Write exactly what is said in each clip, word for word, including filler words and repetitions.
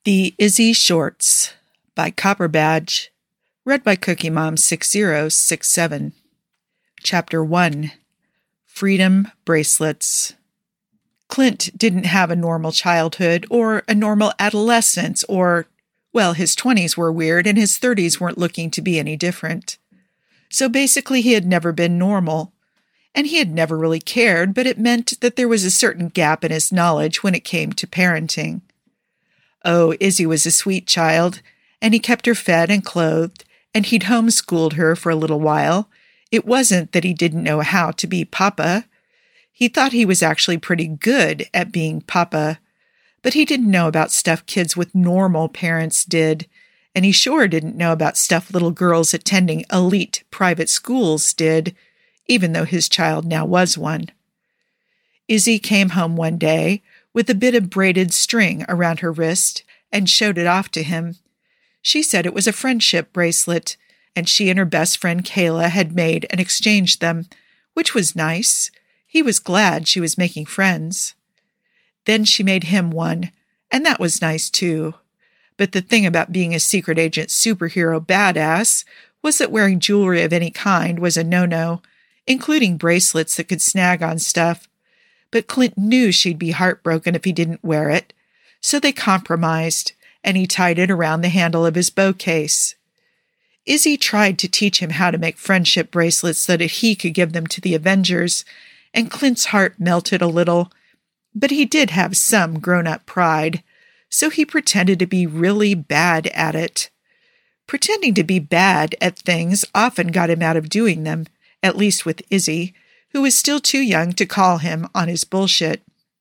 The Izzy Shorts by Copper Badge, read by Cookie Mom six zero six seven. Chapter one, Freedom Bracelets. Clint didn't have a normal childhood or a normal adolescence or, well, his twenties were weird and his thirties weren't looking to be any different. So basically he had never been normal. And he had never really cared, but it meant that there was a certain gap in his knowledge when it came to parenting. Oh, Izzy was a sweet child, and he kept her fed and clothed, and he'd homeschooled her for a little while. It wasn't that he didn't know how to be Papa. He thought he was actually pretty good at being Papa, but he didn't know about stuff kids with normal parents did, and he sure didn't know about stuff little girls attending elite private schools did, even though his child now was one. Izzy came home one day with a bit of braided string around her wrist and showed it off to him. She said it was a friendship bracelet, and she and her best friend Kayla had made and exchanged them, which was nice. He was glad she was making friends. Then she made him one, and that was nice too. But the thing about being a secret agent superhero badass was that wearing jewelry of any kind was a no-no, including bracelets that could snag on stuff. But Clint knew she'd be heartbroken if he didn't wear it, so they compromised, and he tied it around the handle of his bow case. Izzy tried to teach him how to make friendship bracelets so that he could give them to the Avengers, and Clint's heart melted a little, but he did have some grown-up pride, so he pretended to be really bad at it. Pretending to be bad at things often got him out of doing them, at least with Izzy, who was still too young to call him on his bullshit.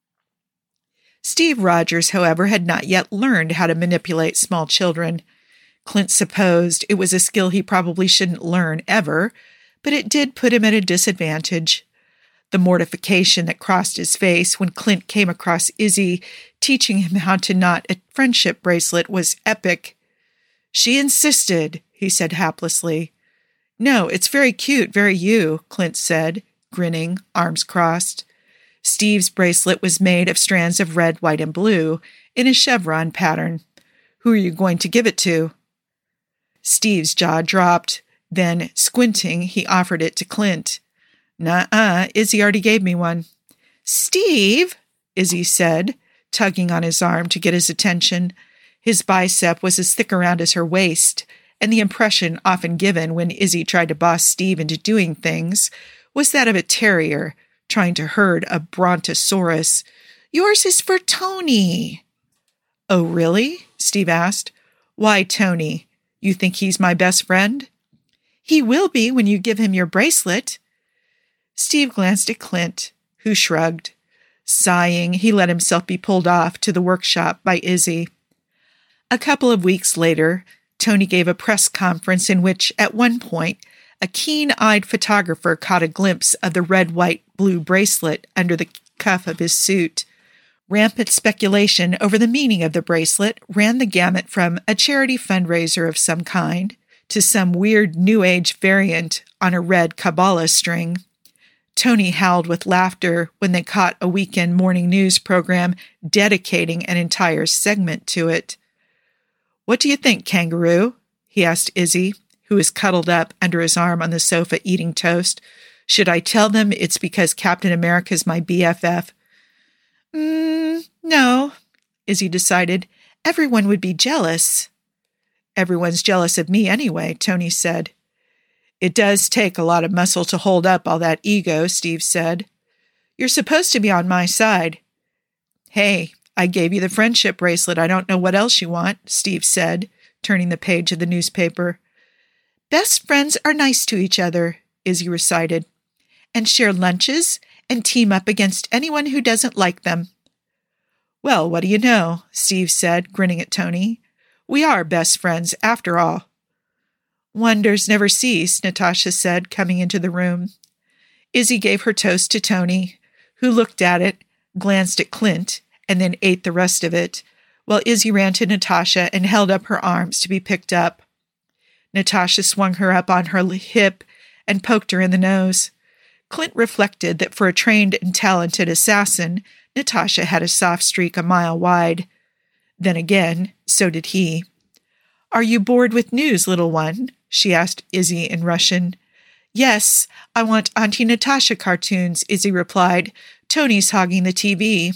Steve Rogers, however, had not yet learned how to manipulate small children. Clint supposed it was a skill he probably shouldn't learn ever, but it did put him at a disadvantage. The mortification that crossed his face when Clint came across Izzy teaching him how to knot a friendship bracelet was epic. "She insisted," he said haplessly. "No, it's very cute, very you," Clint said, grinning, arms crossed. Steve's bracelet was made of strands of red, white, and blue, in a chevron pattern. "Who are you going to give it to?" Steve's jaw dropped. Then, squinting, he offered it to Clint. "Nuh-uh, Izzy already gave me one." "Steve," Izzy said, tugging on his arm to get his attention. His bicep was as thick around as her waist, and the impression often given when Izzy tried to boss Steve into doing things was that of a terrier trying to herd a brontosaurus. "Yours is for Tony." "Oh, really?" Steve asked. "Why Tony? You think he's my best friend?" "He will be when you give him your bracelet." Steve glanced at Clint, who shrugged. Sighing, he let himself be pulled off to the workshop by Izzy. A couple of weeks later, Tony gave a press conference in which, at one point, a keen-eyed photographer caught a glimpse of the red, white, blue bracelet under the cuff of his suit. Rampant speculation over the meaning of the bracelet ran the gamut from a charity fundraiser of some kind to some weird New Age variant on a red Kabbalah string. Tony howled with laughter when they caught a weekend morning news program dedicating an entire segment to it. "What do you think, kangaroo?" he asked Izzy, who was cuddled up under his arm on the sofa eating toast. "Should I tell them it's because Captain America's my B F F?" Mm, no, Izzy decided. "Everyone would be jealous." "Everyone's jealous of me anyway," Tony said. "It does take a lot of muscle to hold up all that ego," Steve said. "You're supposed to be on my side." "Hey, I gave you the friendship bracelet. I don't know what else you want," Steve said, turning the page of the newspaper. "Best friends are nice to each other," Izzy recited, "and share lunches and team up against anyone who doesn't like them." "Well, what do you know?" Steve said, grinning at Tony. "We are best friends, after all." "Wonders never cease," Natasha said, coming into the room. Izzy gave her toast to Tony, who looked at it, glanced at Clint, and then ate the rest of it, while Izzy ran to Natasha and held up her arms to be picked up. Natasha swung her up on her hip and poked her in the nose. Clint reflected that for a trained and talented assassin, Natasha had a soft streak a mile wide. Then again, so did he. "Are you bored with news, little one?" she asked Izzy in Russian. "Yes, I want Auntie Natasha cartoons," Izzy replied. "Tony's hogging the T V."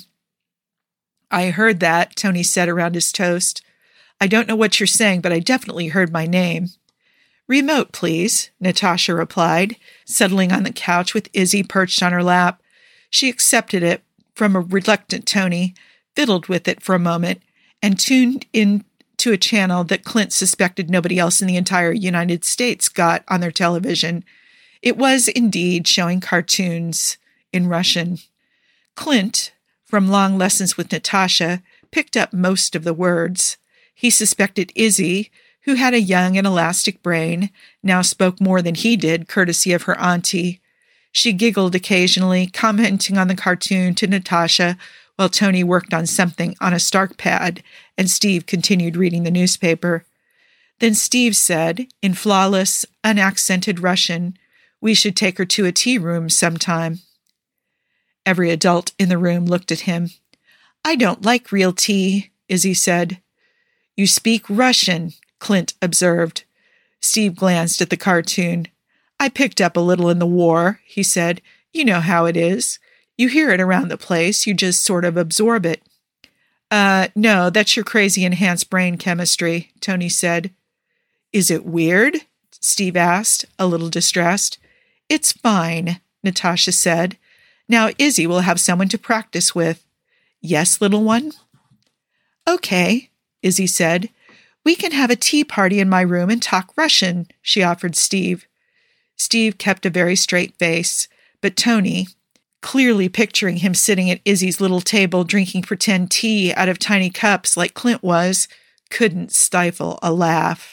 "I heard that," Tony said around his toast. "I don't know what you're saying, but I definitely heard my name." "Remote, please," Natasha replied, settling on the couch with Izzy perched on her lap. She accepted it from a reluctant Tony, fiddled with it for a moment, and tuned in to a channel that Clint suspected nobody else in the entire United States got on their television. It was indeed showing cartoons in Russian. Clint, from long lessons with Natasha, picked up most of the words. He suspected Izzy, who had a young and elastic brain, now spoke more than he did, courtesy of her auntie. She giggled occasionally, commenting on the cartoon to Natasha, while Tony worked on something on a Stark pad, and Steve continued reading the newspaper. Then Steve said, in flawless, unaccented Russian, "We should take her to a tea room sometime." Every adult in the room looked at him. "I don't like real tea," Izzy said. "You speak Russian," Clint observed. Steve glanced at the cartoon. "I picked up a little in the war," he said. "You know how it is. You hear it around the place, you just sort of absorb it." Uh, no, that's your crazy enhanced brain chemistry," Tony said. "Is it weird?" Steve asked, a little distressed. "It's fine," Natasha said. "Now Izzy will have someone to practice with." "Yes, little one?" "Okay," Izzy said. "We can have a tea party in my room and talk Russian," she offered Steve. Steve kept a very straight face, but Tony, clearly picturing him sitting at Izzy's little table drinking pretend tea out of tiny cups like Clint was, couldn't stifle a laugh.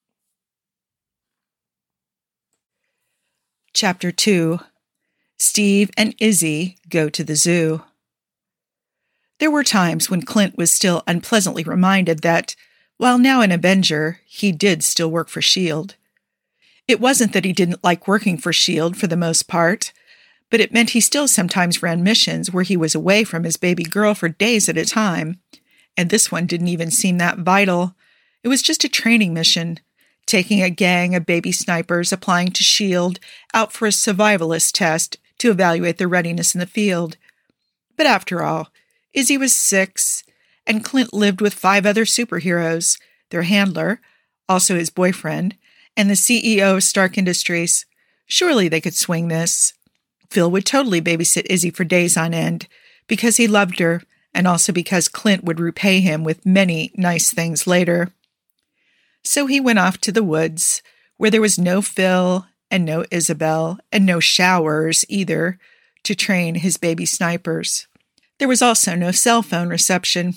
Chapter two. Steve and Izzy Go to the Zoo. There were times when Clint was still unpleasantly reminded that, while now an Avenger, he did still work for S H I E L D. It wasn't that he didn't like working for S H I E L D for the most part, but it meant he still sometimes ran missions where he was away from his baby girl for days at a time, and this one didn't even seem that vital. It was just a training mission, taking a gang of baby snipers applying to S H I E L D out for a survivalist test to evaluate their readiness in the field. But after all, Izzy was six, and Clint lived with five other superheroes, their handler, also his boyfriend, and the C E O of Stark Industries. Surely they could swing this. Phil would totally babysit Izzy for days on end, because he loved her, and also because Clint would repay him with many nice things later. So he went off to the woods, where there was no Phil, and no Isabel, and no showers either, to train his baby snipers. There was also no cell phone reception.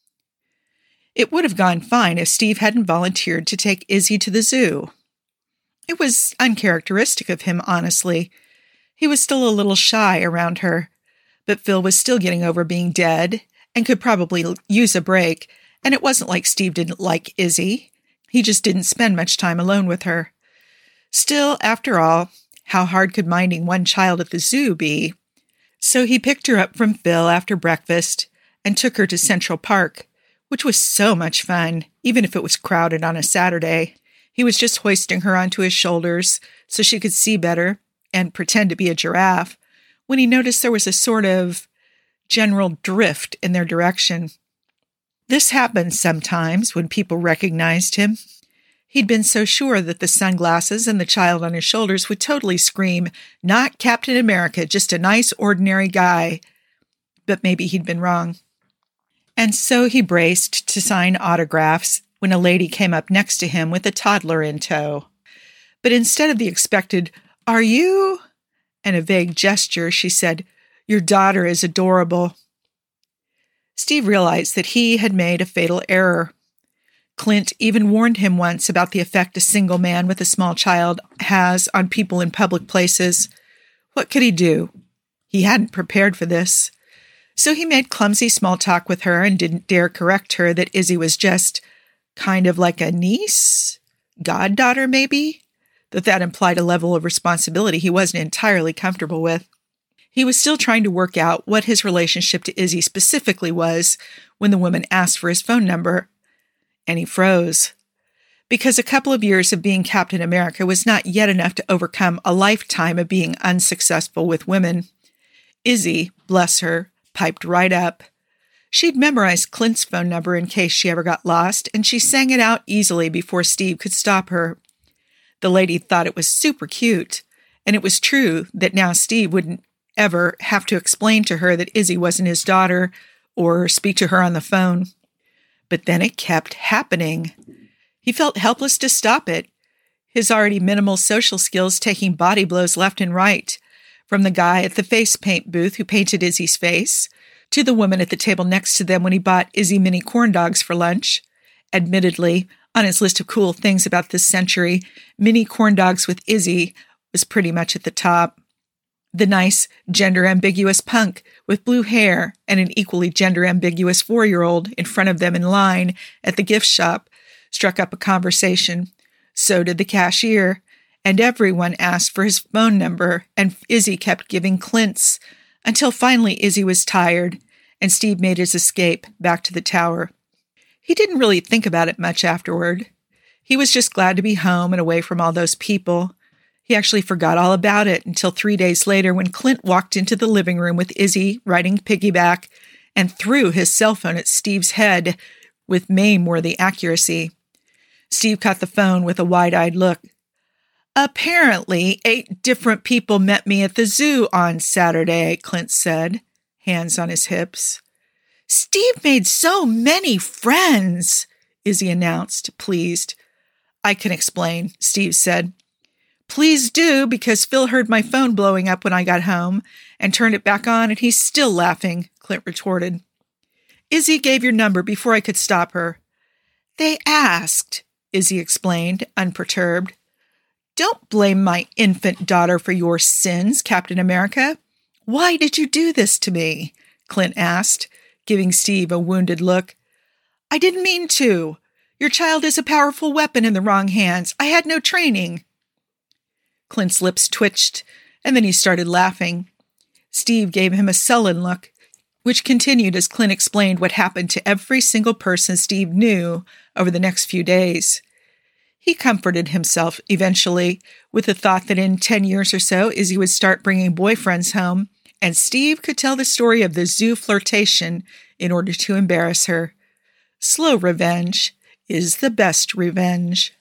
It would have gone fine if Steve hadn't volunteered to take Izzy to the zoo. It was uncharacteristic of him, honestly. He was still a little shy around her, but Phil was still getting over being dead and could probably use a break, and it wasn't like Steve didn't like Izzy. He just didn't spend much time alone with her. Still, after all, how hard could minding one child at the zoo be? So he picked her up from Phil after breakfast and took her to Central Park, which was so much fun, even if it was crowded on a Saturday. He was just hoisting her onto his shoulders so she could see better and pretend to be a giraffe, when he noticed there was a sort of general drift in their direction. This happened sometimes when people recognized him. He'd been so sure that the sunglasses and the child on his shoulders would totally scream, "Not Captain America, just a nice, ordinary guy." But maybe he'd been wrong. And so he braced to sign autographs when a lady came up next to him with a toddler in tow. But instead of the expected, "Are you?" and a vague gesture, she said, "Your daughter is adorable." Steve realized that he had made a fatal error. Clint even warned him once about the effect a single man with a small child has on people in public places. What could he do? He hadn't prepared for this. So he made clumsy small talk with her and didn't dare correct her that Izzy was just kind of like a niece? Goddaughter, maybe? That that implied a level of responsibility he wasn't entirely comfortable with. He was still trying to work out what his relationship to Izzy specifically was when the woman asked for his phone number. And he froze. Because a couple of years of being Captain America was not yet enough to overcome a lifetime of being unsuccessful with women. Izzy, bless her, piped right up. She'd memorized Clint's phone number in case she ever got lost, and she sang it out easily before Steve could stop her. The lady thought it was super cute, and it was true that now Steve wouldn't ever have to explain to her that Izzy wasn't his daughter or speak to her on the phone. But then it kept happening. He felt helpless to stop it, his already minimal social skills taking body blows left and right, from the guy at the face paint booth who painted Izzy's face, to the woman at the table next to them when he bought Izzy mini corn dogs for lunch. Admittedly, on his list of cool things about this century, mini corn dogs with Izzy was pretty much at the top. The nice, gender-ambiguous punk with blue hair and an equally gender-ambiguous four-year-old in front of them in line at the gift shop struck up a conversation. So did the cashier, and everyone asked for his phone number, and Izzy kept giving Clint's, until finally Izzy was tired, and Steve made his escape back to the tower. He didn't really think about it much afterward. He was just glad to be home and away from all those people. He actually forgot all about it until three days later when Clint walked into the living room with Izzy riding piggyback and threw his cell phone at Steve's head with Mame-worthy accuracy. Steve caught the phone with a wide-eyed look. "Apparently, eight different people met me at the zoo on Saturday," Clint said, hands on his hips. "Steve made so many friends," Izzy announced, pleased. "I can explain," Steve said. "Please do, because Phil heard my phone blowing up when I got home and turned it back on, and he's still laughing," Clint retorted. "Izzy gave your number before I could stop her." "They asked," Izzy explained, unperturbed. "Don't blame my infant daughter for your sins, Captain America. Why did you do this to me?" Clint asked, giving Steve a wounded look. "I didn't mean to. Your child is a powerful weapon in the wrong hands. I had no training." Clint's lips twitched, and then he started laughing. Steve gave him a sullen look, which continued as Clint explained what happened to every single person Steve knew over the next few days. He comforted himself eventually with the thought that in ten years or so, Izzy would start bringing boyfriends home, and Steve could tell the story of the zoo flirtation in order to embarrass her. Slow revenge is the best revenge.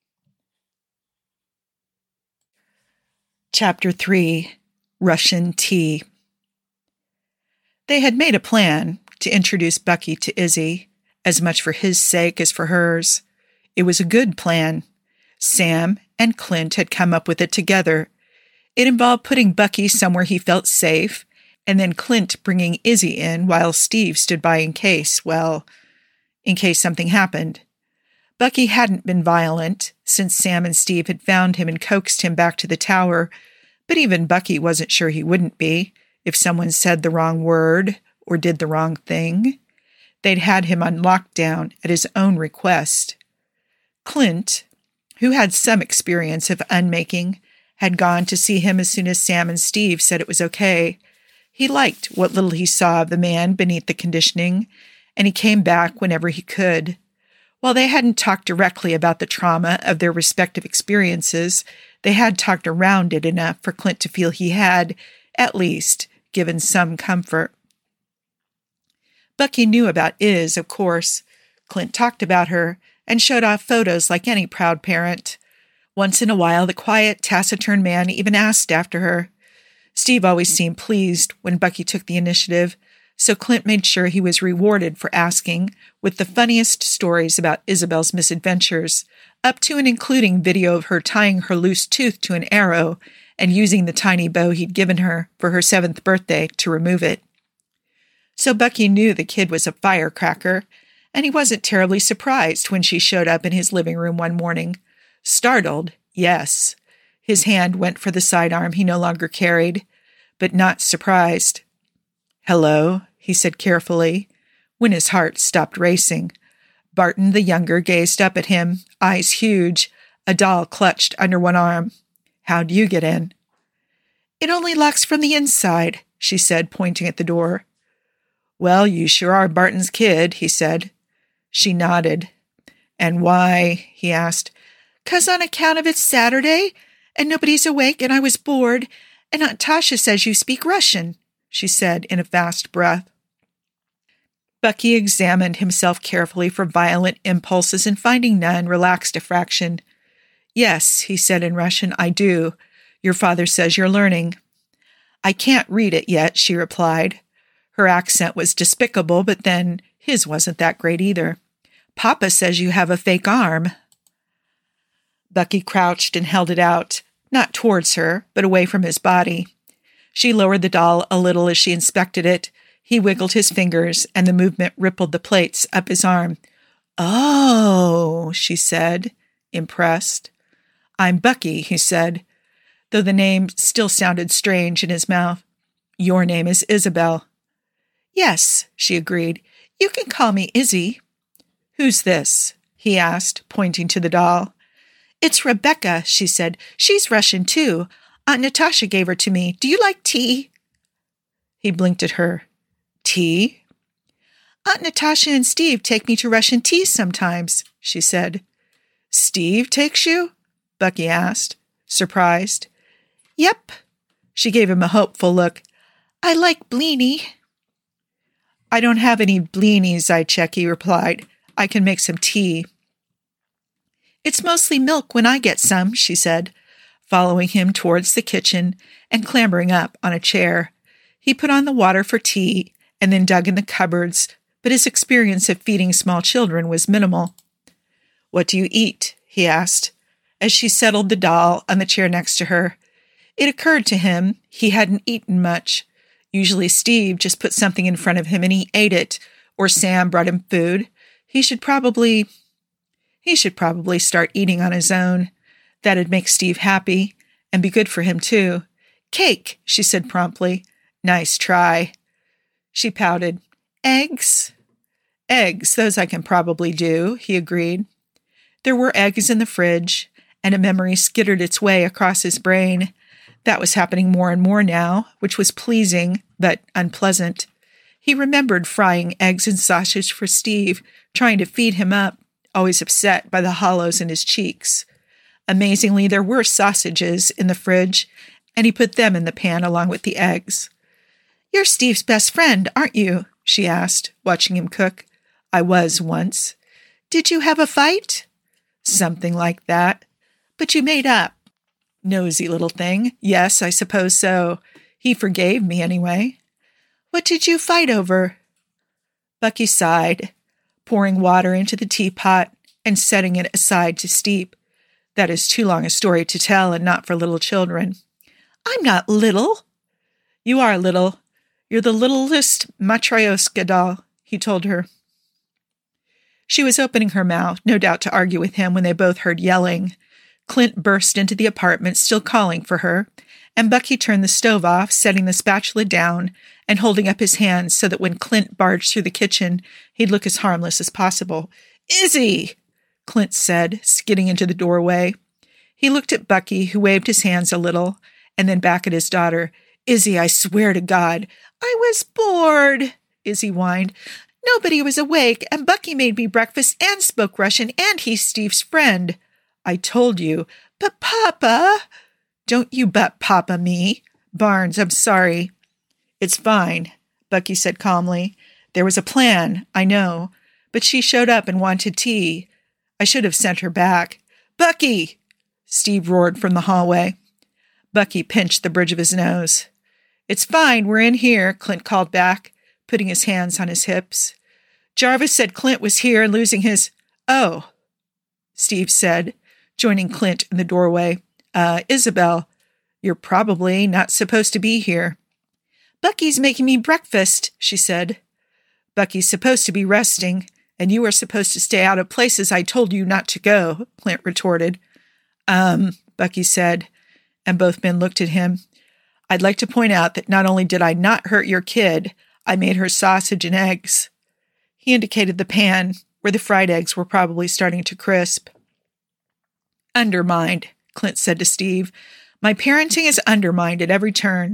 Chapter three. Russian Tea. They had made a plan to introduce Bucky to Izzy, as much for his sake as for hers. It was a good plan. Sam and Clint had come up with it together. It involved putting Bucky somewhere he felt safe, and then Clint bringing Izzy in while Steve stood by in case, well, in case something happened. Bucky hadn't been violent since Sam and Steve had found him and coaxed him back to the tower, but even Bucky wasn't sure he wouldn't be if someone said the wrong word or did the wrong thing. They'd had him on lockdown at his own request. Clint, who had some experience of unmaking, had gone to see him as soon as Sam and Steve said it was okay. He liked what little he saw of the man beneath the conditioning, and he came back whenever he could. While they hadn't talked directly about the trauma of their respective experiences, they had talked around it enough for Clint to feel he had, at least, given some comfort. Bucky knew about Iz, of course. Clint talked about her and showed off photos like any proud parent. Once in a while, the quiet, taciturn man even asked after her. Steve always seemed pleased when Bucky took the initiative, so Clint made sure he was rewarded for asking, with the funniest stories about Isabel's misadventures, up to and including video of her tying her loose tooth to an arrow and using the tiny bow he'd given her for her seventh birthday to remove it. So Bucky knew the kid was a firecracker, and he wasn't terribly surprised when she showed up in his living room one morning. Startled, yes. His hand went for the sidearm he no longer carried, but not surprised. "Hello," he said carefully, when his heart stopped racing. Barton the younger gazed up at him, eyes huge, a doll clutched under one arm. "How'd you get in?" It only locks from the inside, she said, pointing at the door. Well, you sure are Barton's kid, he said. She nodded. And why? He asked. 'Cause on account of it's Saturday, and nobody's awake, and I was bored, and Aunt Tasha says you speak Russian, she said in a fast breath. Bucky examined himself carefully for violent impulses and finding none, relaxed a fraction. Yes, he said in Russian, I do. Your father says you're learning. I can't read it yet, she replied. Her accent was despicable, but then his wasn't that great either. Papa says you have a fake arm. Bucky crouched and held it out, not towards her, but away from his body. She lowered the doll a little as she inspected it. He wiggled his fingers, and the movement rippled the plates up his arm. Oh, she said, impressed. I'm Bucky, he said, though the name still sounded strange in his mouth. Your name is Isabel. Yes, she agreed. You can call me Izzy. Who's this? He asked, pointing to the doll. It's Rebecca, she said. She's Russian, too. Aunt Natasha gave her to me. Do you like tea? He blinked at her. Tea? Aunt Natasha and Steve take me to Russian tea sometimes, she said. Steve takes you? Bucky asked, surprised. Yep. She gave him a hopeful look. I like blini. I don't have any blinis, Zychek, he replied. I can make some tea. It's mostly milk when I get some, she said, following him towards the kitchen and clambering up on a chair. He put on the water for tea and then dug in the cupboards, but his experience of feeding small children was minimal. What do you eat? He asked, as she settled the doll on the chair next to her. It occurred to him he hadn't eaten much. Usually Steve just put something in front of him and he ate it, or Sam brought him food. He should probably... He should probably start eating on his own. That'd make Steve happy, and be good for him, too. Cake, she said promptly. Nice try. She pouted. Eggs? Eggs, those I can probably do, he agreed. There were eggs in the fridge, and a memory skittered its way across his brain. That was happening more and more now, which was pleasing, but unpleasant. He remembered frying eggs and sausage for Steve, trying to feed him up, always upset by the hollows in his cheeks. Amazingly, there were sausages in the fridge, and he put them in the pan along with the eggs. You're Steve's best friend, aren't you? She asked, watching him cook. I was once. Did you have a fight? Something like that. But you made up. Nosy little thing. Yes, I suppose so. He forgave me anyway. What did you fight over? Bucky sighed, pouring water into the teapot and setting it aside to steep. That is too long a story to tell and not for little children. I'm not little. You are little. You're the littlest Matryoshka doll, he told her. She was opening her mouth, no doubt to argue with him, when they both heard yelling. Clint burst into the apartment, still calling for her, and Bucky turned the stove off, setting the spatula down and holding up his hands so that when Clint barged through the kitchen, he'd look as harmless as possible. Izzy! Clint said, skidding into the doorway. He looked at Bucky, who waved his hands a little, and then back at his daughter. Izzy, I swear to God. I was bored, Izzy whined. Nobody was awake, and Bucky made me breakfast and spoke Russian, and he's Steve's friend. I told you. But Papa... Don't you but Papa me. Barnes, I'm sorry. It's fine, Bucky said calmly. There was a plan, I know, but she showed up and wanted tea. I should have sent her back. Bucky! Steve roared from the hallway. Bucky pinched the bridge of his nose. It's fine, we're in here, Clint called back, putting his hands on his hips. Jarvis said Clint was here and losing his... Oh, Steve said, joining Clint in the doorway. Uh, Isabel, you're probably not supposed to be here. Bucky's making me breakfast, she said. Bucky's supposed to be resting, and you are supposed to stay out of places I told you not to go, Clint retorted. Um, Bucky said, and both men looked at him. I'd like to point out that not only did I not hurt your kid, I made her sausage and eggs. He indicated the pan, where the fried eggs were probably starting to crisp. Undermined, Clint said to Steve. My parenting is undermined at every turn.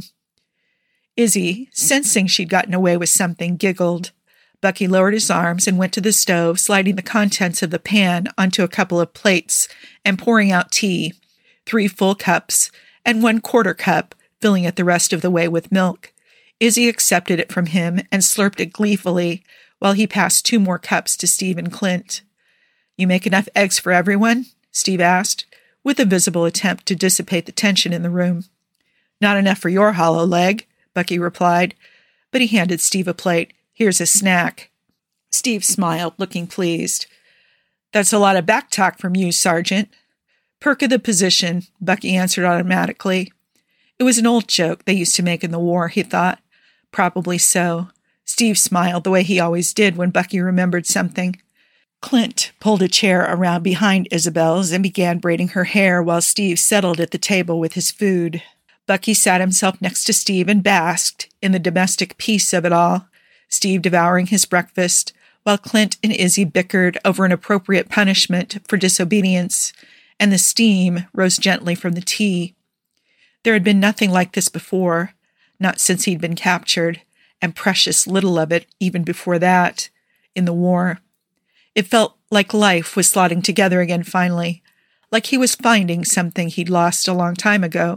Izzy, sensing she'd gotten away with something, giggled. Bucky lowered his arms and went to the stove, sliding the contents of the pan onto a couple of plates and pouring out tea, three full cups and one quarter cup, filling it the rest of the way with milk. Izzy accepted it from him and slurped it gleefully while he passed two more cups to Steve and Clint. You make enough eggs for everyone? Steve asked, with a visible attempt to dissipate the tension in the room. Not enough for your hollow leg, Bucky replied, but he handed Steve a plate. Here's a snack. Steve smiled, looking pleased. That's a lot of back talk from you, Sergeant. Perk of the position, Bucky answered automatically. It was an old joke they used to make in the war, he thought. Probably so. Steve smiled the way he always did when Bucky remembered something. Clint pulled a chair around behind Isabel's and began braiding her hair while Steve settled at the table with his food. Bucky sat himself next to Steve and basked in the domestic peace of it all, Steve devouring his breakfast, while Clint and Izzy bickered over an appropriate punishment for disobedience, and the steam rose gently from the tea. There had been nothing like this before, not since he'd been captured, and precious little of it even before that, in the war. It felt like life was slotting together again finally, like he was finding something he'd lost a long time ago.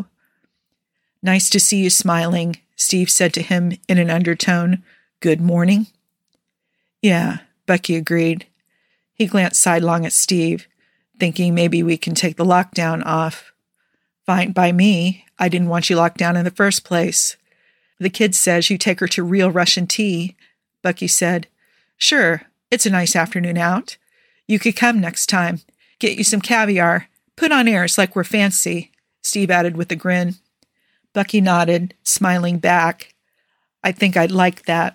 Nice to see you smiling, Steve said to him in an undertone. Good morning? Yeah, Bucky agreed. He glanced sidelong at Steve, thinking maybe we can take the lockdown off. Fine by me. I didn't want you locked down in the first place. The kid says you take her to real Russian tea, Bucky said. Sure, it's a nice afternoon out. You could come next time. Get you some caviar. Put on airs like we're fancy, Steve added with a grin. Bucky nodded, smiling back. I think I'd like that.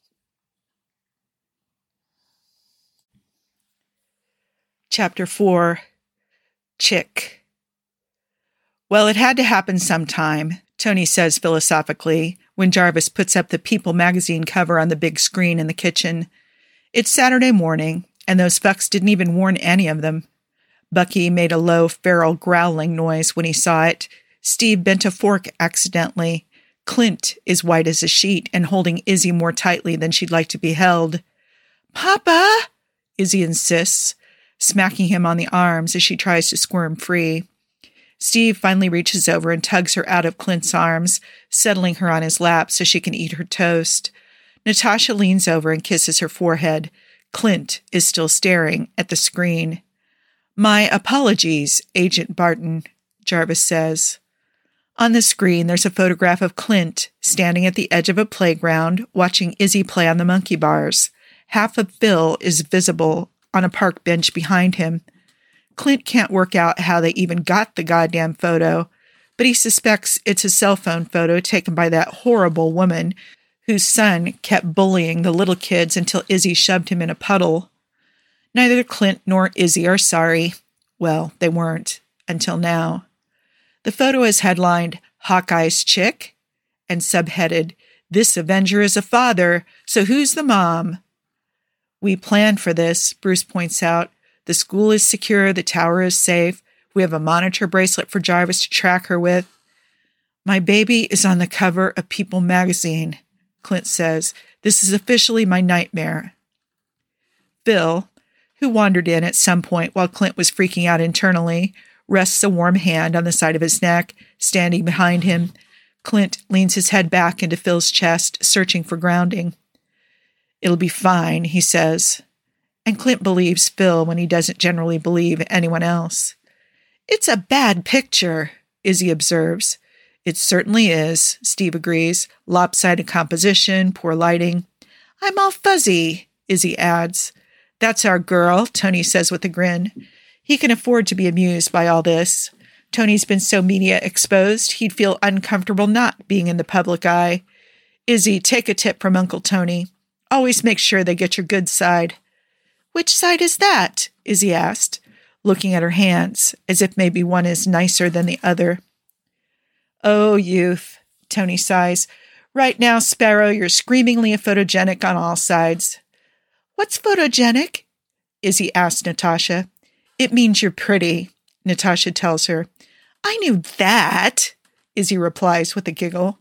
Chapter four. Chick. Well, it had to happen sometime, Tony says philosophically, when Jarvis puts up the People magazine cover on the big screen in the kitchen. It's Saturday morning, and those fucks didn't even warn any of them. Bucky made a low, feral growling noise when he saw it. Steve bent a fork accidentally. Clint is white as a sheet and holding Izzy more tightly than she'd like to be held. Papa, Izzy insists, smacking him on the arms as she tries to squirm free. Steve finally reaches over and tugs her out of Clint's arms, settling her on his lap so she can eat her toast. Natasha leans over and kisses her forehead. Clint is still staring at the screen. My apologies, Agent Barton, Jarvis says. On the screen, there's a photograph of Clint standing at the edge of a playground, watching Izzy play on the monkey bars. Half of Phil is visible on a park bench behind him. Clint can't work out how they even got the goddamn photo, but he suspects it's a cell phone photo taken by that horrible woman whose son kept bullying the little kids until Izzy shoved him in a puddle. Neither Clint nor Izzy are sorry. Well, they weren't, until now. The photo is headlined, Hawkeye's Chick, and subheaded, This Avenger is a father, so who's the mom? We planned for this, Bruce points out. The school is secure, the tower is safe. We have a monitor bracelet for Jarvis to track her with. My baby is on the cover of People magazine, Clint says. This is officially my nightmare. Phil, who wandered in at some point while Clint was freaking out internally, rests a warm hand on the side of his neck, standing behind him. Clint leans his head back into Phil's chest, searching for grounding. It'll be fine, he says. And Clint believes Phil when he doesn't generally believe anyone else. It's a bad picture, Izzy observes. It certainly is, Steve agrees. Lopsided composition, poor lighting. I'm all fuzzy, Izzy adds. That's our girl, Tony says with a grin. He can afford to be amused by all this. Tony's been so media exposed, he'd feel uncomfortable not being in the public eye. Izzy, take a tip from Uncle Tony. Always make sure they get your good side. Which side is that? Izzy asked, looking at her hands, as if maybe one is nicer than the other. Oh, youth, Tony sighs. Right now, Sparrow, you're screamingly photogenic on all sides. What's photogenic? Izzy asked Natasha. It means you're pretty, Natasha tells her. I knew that, Izzy replies with a giggle.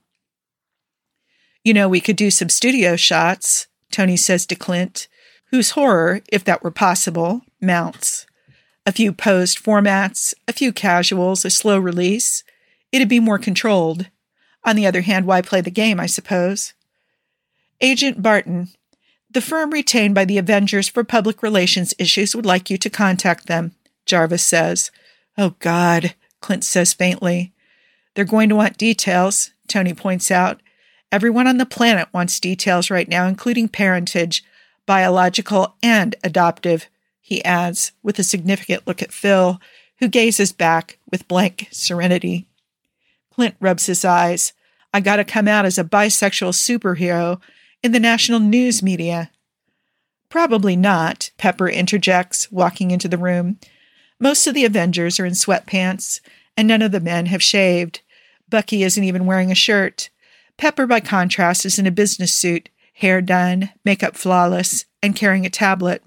You know, we could do some studio shots, Tony says to Clint, whose horror, if that were possible, mounts. A few posed formats, a few casuals, a slow release. It'd be more controlled. On the other hand, why play the game, I suppose? Agent Barton, the firm retained by the Avengers for public relations issues would like you to contact them, Jarvis says. Oh, God, Clint says faintly. They're going to want details, Tony points out. Everyone on the planet wants details right now, including parentage, biological and adoptive, he adds, with a significant look at Phil, who gazes back with blank serenity. Clint rubs his eyes. I gotta come out as a bisexual superhero in the national news media. Probably not, Pepper interjects, walking into the room. Most of the Avengers are in sweatpants, and none of the men have shaved. Bucky isn't even wearing a shirt. Pepper, by contrast, is in a business suit, hair done, makeup flawless, and carrying a tablet.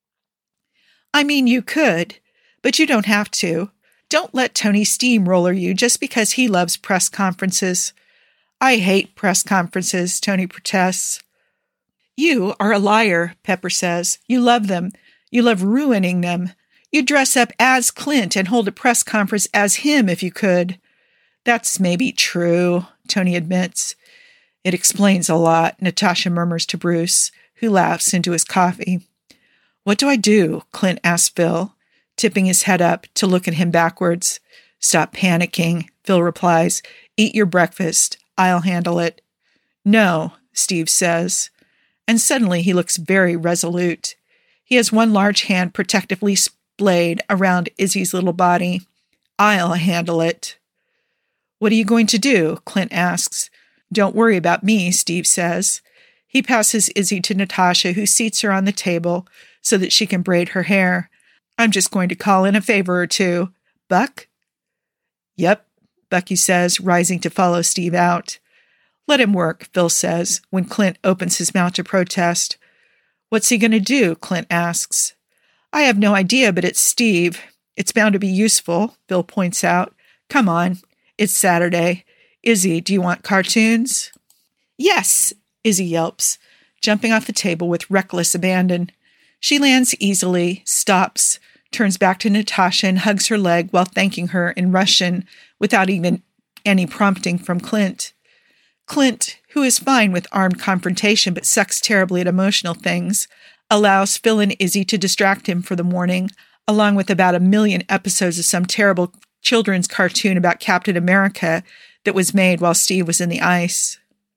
I mean, you could, but you don't have to. Don't let Tony steamroller you just because he loves press conferences. I hate press conferences, Tony protests. You are a liar, Pepper says. You love them. You love ruining them. You'd dress up as Clint and hold a press conference as him if you could. That's maybe true, Tony admits. It explains a lot, Natasha murmurs to Bruce, who laughs into his coffee. What do I do? Clint asks Phil, tipping his head up to look at him backwards. Stop panicking, Phil replies. Eat your breakfast. I'll handle it. No, Steve says. And suddenly he looks very resolute. He has one large hand protectively splayed around Izzy's little body. I'll handle it. What are you going to do? Clint asks. Don't worry about me, Steve says. He passes Izzy to Natasha, who seats her on the table so that she can braid her hair. I'm just going to call in a favor or two. Buck? Yep, Bucky says, rising to follow Steve out. Let him work, Phil says, when Clint opens his mouth to protest. What's he going to do? Clint asks. I have no idea, but it's Steve. It's bound to be useful, Phil points out. Come on, it's Saturday. Izzy, do you want cartoons? Yes, Izzy yelps, jumping off the table with reckless abandon. She lands easily, stops, turns back to Natasha and hugs her leg while thanking her in Russian without even any prompting from Clint. Clint, who is fine with armed confrontation but sucks terribly at emotional things, allows Phil and Izzy to distract him for the morning, along with about a million episodes of some terrible children's cartoon about Captain America that was made while Steve was in the ice.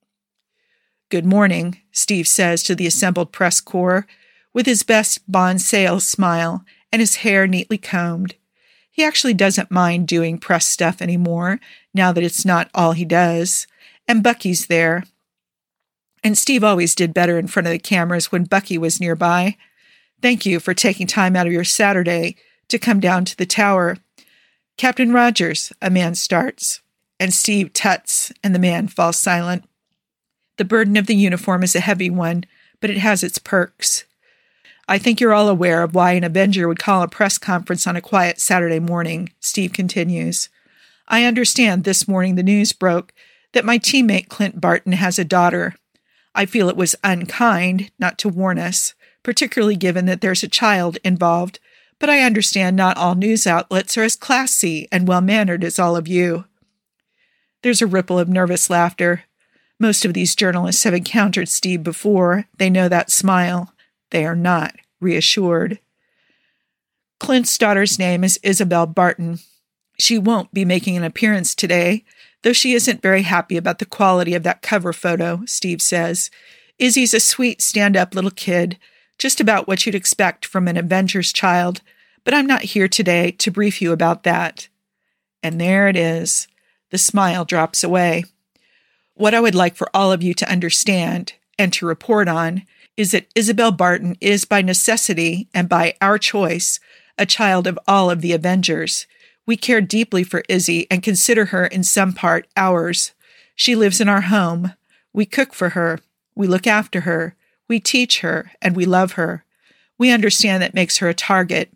Good morning, Steve says to the assembled press corps, with his best Bond sales smile and his hair neatly combed. He actually doesn't mind doing press stuff anymore, now that it's not all he does. And Bucky's there. And Steve always did better in front of the cameras when Bucky was nearby. Thank you for taking time out of your Saturday to come down to the tower. Captain Rogers, a man starts, and Steve tuts, and the man falls silent. The burden of the uniform is a heavy one, but it has its perks. I think you're all aware of why an Avenger would call a press conference on a quiet Saturday morning, Steve continues. I understand this morning the news broke that my teammate Clint Barton has a daughter. I feel it was unkind not to warn us, particularly given that there's a child involved, but I understand not all news outlets are as classy and well-mannered as all of you. There's a ripple of nervous laughter. Most of these journalists have encountered Steve before. They know that smile. They are not reassured. Clint's daughter's name is Isabel Barton. She won't be making an appearance today, though she isn't very happy about the quality of that cover photo, Steve says. Izzy's a sweet, stand-up little kid, just about what you'd expect from an Avengers child, but I'm not here today to brief you about that. And there it is. The smile drops away. What I would like for all of you to understand and to report on is that Isabel Barton is by necessity and by our choice a child of all of the Avengers. We care deeply for Izzy and consider her in some part ours. She lives in our home. We cook for her. We look after her. We teach her, and we love her. We understand that makes her a target.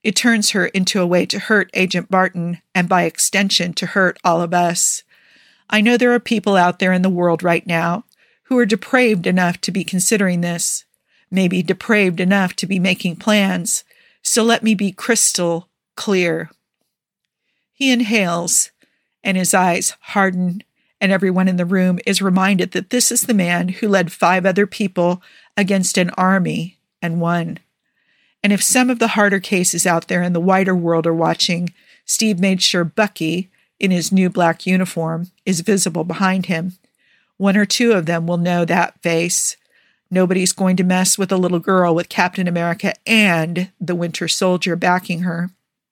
It turns her into a way to hurt Agent Barton and by extension to hurt all of us. I know there are people out there in the world right now who are depraved enough to be considering this, maybe depraved enough to be making plans, so let me be crystal clear. He inhales, and his eyes harden, and everyone in the room is reminded that this is the man who led five other people against an army and won. And if some of the harder cases out there in the wider world are watching, Steve made sure Bucky, in his new black uniform, is visible behind him. One or two of them will know that face. Nobody's going to mess with a little girl with Captain America and the Winter Soldier backing her.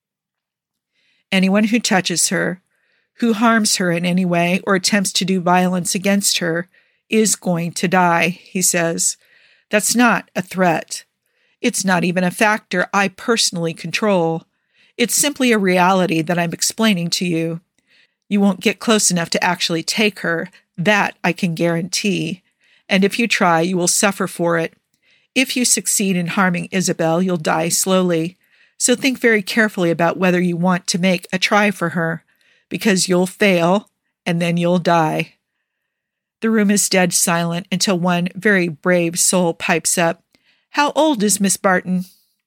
Anyone who touches her, who harms her in any way or attempts to do violence against her, is going to die, he says. That's not a threat. It's not even a factor I personally control. It's simply a reality that I'm explaining to you. You won't get close enough to actually take her. That I can guarantee. And if you try, you will suffer for it. If you succeed in harming Isabel, you'll die slowly. So think very carefully about whether you want to make a try for her, because you'll fail, and then you'll die. The room is dead silent until one very brave soul pipes up. How old is Miss Barton?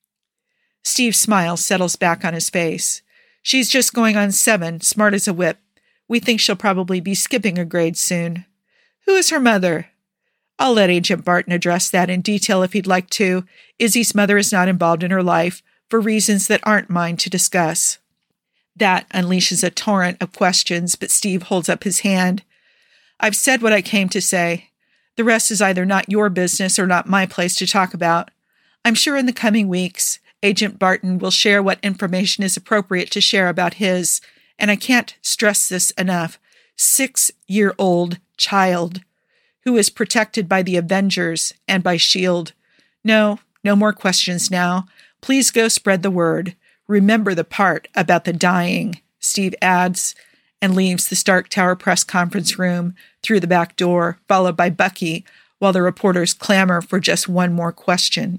Steve's smile settles back on his face. She's just going on seven, smart as a whip. We think she'll probably be skipping a grade soon. Who is her mother? I'll let Agent Barton address that in detail if he'd like to. Izzy's mother is not involved in her life for reasons that aren't mine to discuss. That unleashes a torrent of questions, but Steve holds up his hand. I've said what I came to say. The rest is either not your business or not my place to talk about. I'm sure in the coming weeks, Agent Barton will share what information is appropriate to share about his, and I can't stress this enough, six-year-old child who is protected by the Avengers and by S H I E L D. No, no more questions now. Please go spread the word. Remember the part about the dying, Steve adds, and leaves the Stark Tower press conference room through the back door, followed by Bucky, while the reporters clamor for just one more question.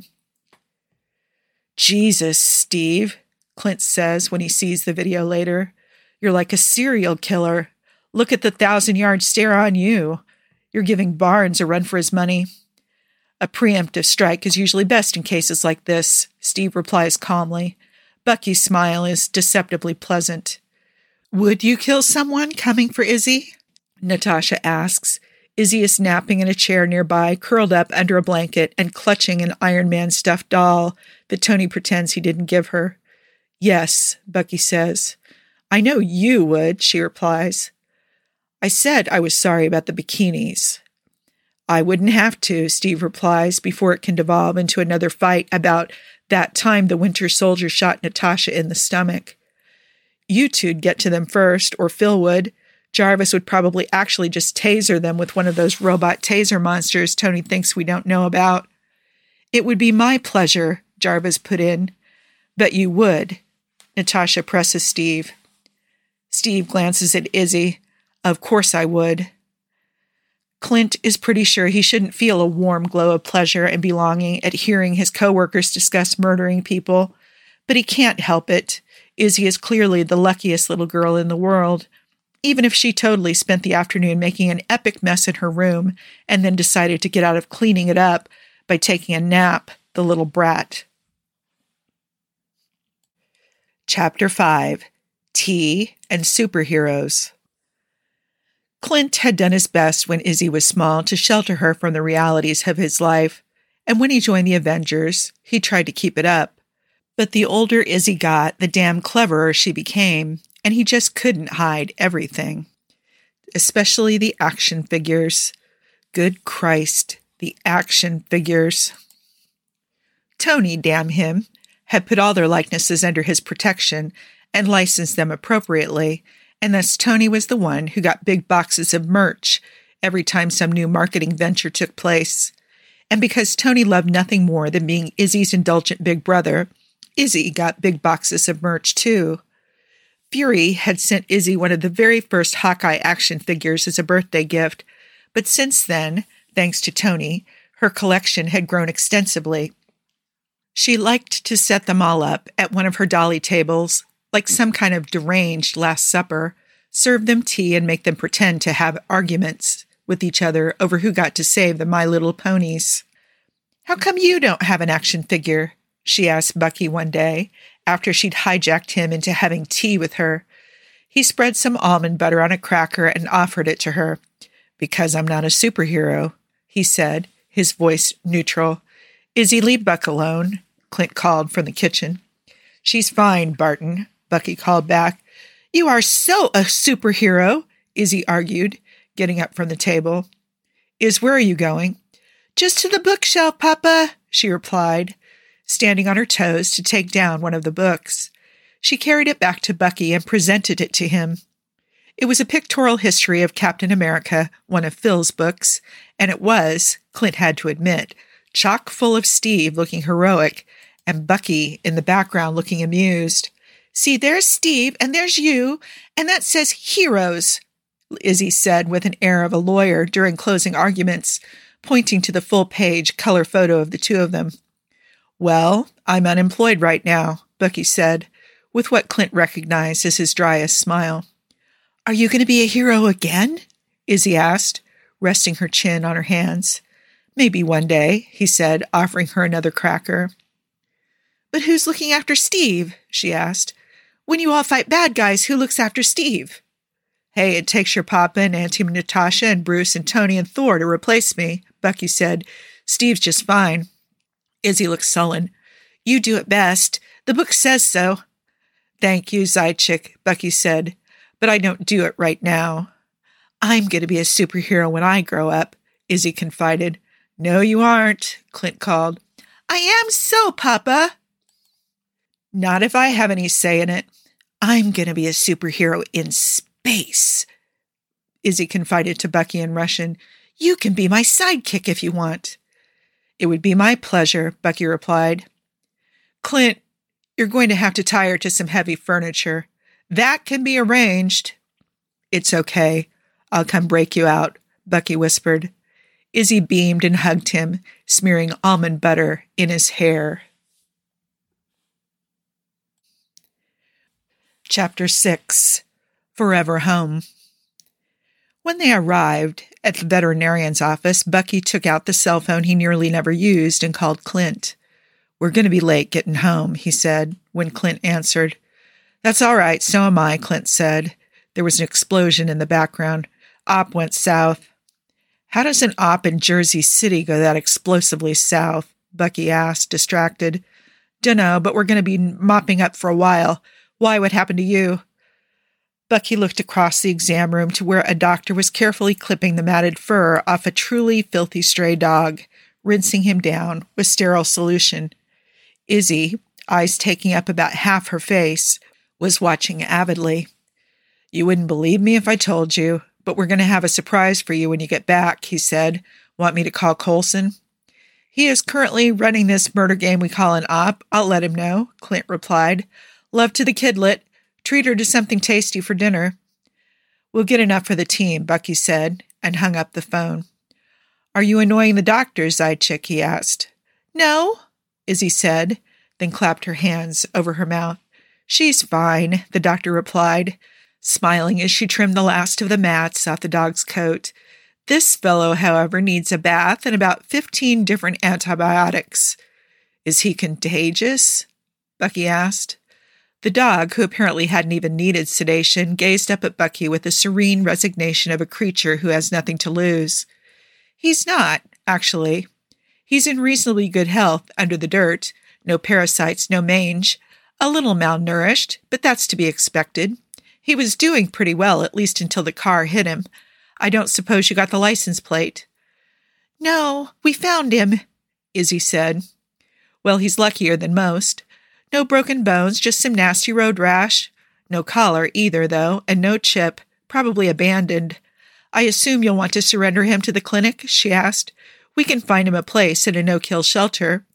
Jesus, Steve, Clint says when he sees the video later. You're like a serial killer. Look at the thousand-yard stare on you. You're giving Barnes a run for his money. A preemptive strike is usually best in cases like this, Steve replies calmly. Bucky's smile is deceptively pleasant. Would you kill someone coming for Izzy? Natasha asks. Izzy is napping in a chair nearby, curled up under a blanket and clutching an Iron Man stuffed doll that Tony pretends he didn't give her. Yes, Bucky says. I know you would, she replies. I said I was sorry about the bikinis. I wouldn't have to, Steve replies, before it can devolve into another fight about that time the Winter Soldier shot Natasha in the stomach. You two'd get to them first, or Phil would. Jarvis would probably actually just taser them with one of those robot taser monsters Tony thinks we don't know about. It would be my pleasure, Jarvis put in. Bet you would. Natasha presses Steve. Steve glances at Izzy. Of course I would. Clint is pretty sure he shouldn't feel a warm glow of pleasure and belonging at hearing his coworkers discuss murdering people, but he can't help it. Izzy is clearly the luckiest little girl in the world, even if she totally spent the afternoon making an epic mess in her room and then decided to get out of cleaning it up by taking a nap, the little brat. Chapter five. Tea and Superheroes. Clint had done his best when Izzy was small to shelter her from the realities of his life, and when he joined the Avengers, he tried to keep it up. But the older Izzy got, the damn cleverer she became, and he just couldn't hide everything. Especially the action figures. Good Christ, the action figures. Tony, damn him, had put all their likenesses under his protection and licensed them appropriately, and thus Tony was the one who got big boxes of merch every time some new marketing venture took place. And because Tony loved nothing more than being Izzy's indulgent big brother, Izzy got big boxes of merch too. Fury had sent Izzy one of the very first Hawkeye action figures as a birthday gift, but since then, thanks to Tony, her collection had grown extensively. She liked to set them all up at one of her dolly tables, like some kind of deranged Last Supper, serve them tea and make them pretend to have arguments with each other over who got to save the My Little Ponies. "How come you don't have an action figure?" she asked Bucky one day, after she'd hijacked him into having tea with her. He spread some almond butter on a cracker and offered it to her. "Because I'm not a superhero," he said, his voice neutral. "Izzy, leave Buck alone," Clint called from the kitchen. "She's fine, Barton," Bucky called back. "You are so a superhero," Izzy argued, getting up from the table. "Iz, where are you going?" "Just to the bookshelf, Papa," she replied, standing on her toes to take down one of the books. She carried it back to Bucky and presented it to him. It was a pictorial history of Captain America, one of Phil's books, and it was, Clint had to admit, chock full of Steve looking heroic and Bucky in the background looking amused. "See, there's Steve, and there's you, and that says heroes," Izzy said with an air of a lawyer during closing arguments, pointing to the full-page color photo of the two of them. "Well, I'm unemployed right now," Bucky said, with what Clint recognized as his driest smile. "Are you going to be a hero again?" Izzy asked, resting her chin on her hands. "Maybe one day," he said, offering her another cracker. "But who's looking after Steve?" she asked. "When you all fight bad guys, who looks after Steve?" "Hey, it takes your Papa and Auntie Natasha and Bruce and Tony and Thor to replace me," Bucky said. "Steve's just fine." Izzy looked sullen. "You do it best. The book says so." "Thank you, Zychik," Bucky said, "but I don't do it right now." "I'm going to be a superhero when I grow up," Izzy confided. "No, you aren't," Clint called. "I am so, Papa." "Not if I have any say in it. I'm going to be a superhero in space," Izzy confided to Bucky in Russian. "You can be my sidekick if you want." "It would be my pleasure," Bucky replied. "Clint, you're going to have to tie her to some heavy furniture. That can be arranged." "It's okay. I'll come break you out," Bucky whispered. Izzy beamed and hugged him, smearing almond butter in his hair. Chapter six. Forever Home. When they arrived at the veterinarian's office, Bucky took out the cell phone he nearly never used and called Clint. "We're going to be late getting home," he said, when Clint answered. "That's all right, so am I," Clint said. There was an explosion in the background. Op went south. "How does an op in Jersey City go that explosively south?" Bucky asked, distracted. "Dunno, but we're going to be mopping up for a while. Why, what happened to you?" Bucky looked across the exam room to where a doctor was carefully clipping the matted fur off a truly filthy stray dog, rinsing him down with sterile solution. Izzy, eyes taking up about half her face, was watching avidly. "You wouldn't believe me if I told you, but we're going to have a surprise for you when you get back," he said. "Want me to call Coulson?" "He is currently running this murder game we call an op. I'll let him know," Clint replied. "Love to the kidlet. Treat her to something tasty for dinner." "We'll get enough for the team," Bucky said, and hung up the phone. "Are you annoying the doctor, Zychik?" he asked. "No," Izzy said, then clapped her hands over her mouth. "She's fine," the doctor replied, smiling as she trimmed the last of the mats off the dog's coat. "This fellow, however, needs a bath and about fifteen different antibiotics." "Is he contagious?" Bucky asked. The dog, who apparently hadn't even needed sedation, gazed up at Bucky with the serene resignation of a creature who has nothing to lose. "He's not, actually. He's in reasonably good health under the dirt. No parasites, no mange. A little malnourished, but that's to be expected. He was doing pretty well, at least until the car hit him. I don't suppose you got the license plate?" "No, we found him," Izzy said. "Well, he's luckier than most. No broken bones, just some nasty road rash. No collar either, though, and no chip, probably abandoned. I assume you'll want to surrender him to the clinic?" she asked. "We can find him a place at a no-kill shelter."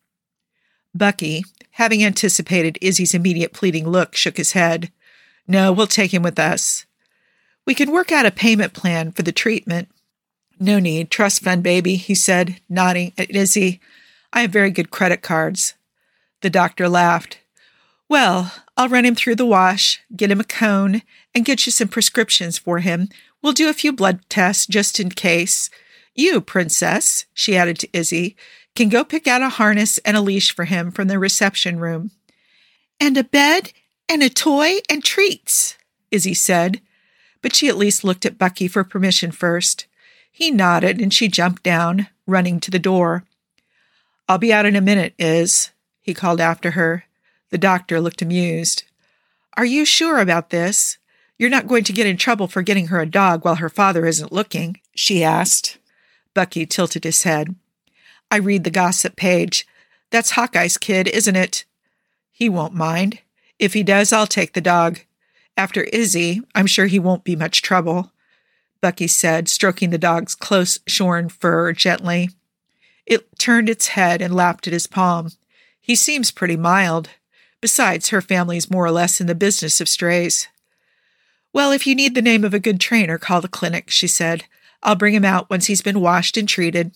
Bucky, having anticipated Izzy's immediate pleading look, shook his head. "No, we'll take him with us." "We can work out a payment plan for the treatment." "No need. Trust fund, baby," he said, nodding at Izzy. "I have very good credit cards." The doctor laughed. Well, I'll run him through the wash, get him a cone, and get you some prescriptions for him. We'll do a few blood tests just in case. You, Princess, she added to Izzy, can go pick out a harness and a leash for him from the reception room. And a bed and a toy and treats, Izzy said. But she at least looked at Bucky for permission first. He nodded and she jumped down, running to the door. I'll be out in a minute, Iz, he called after her. The doctor looked amused. Are you sure about this? You're not going to get in trouble for getting her a dog while her father isn't looking, she asked. Bucky tilted his head. I read the gossip page. That's Hawkeye's kid, isn't it? He won't mind. If he does, I'll take the dog. After Izzy, I'm sure he won't be much trouble, Bucky said, stroking the dog's close shorn fur gently. It turned its head and lapped at his palm. He seems pretty mild. Besides, her family's more or less in the business of strays. Well, if you need the name of a good trainer, call the clinic, she said. I'll bring him out once he's been washed and treated.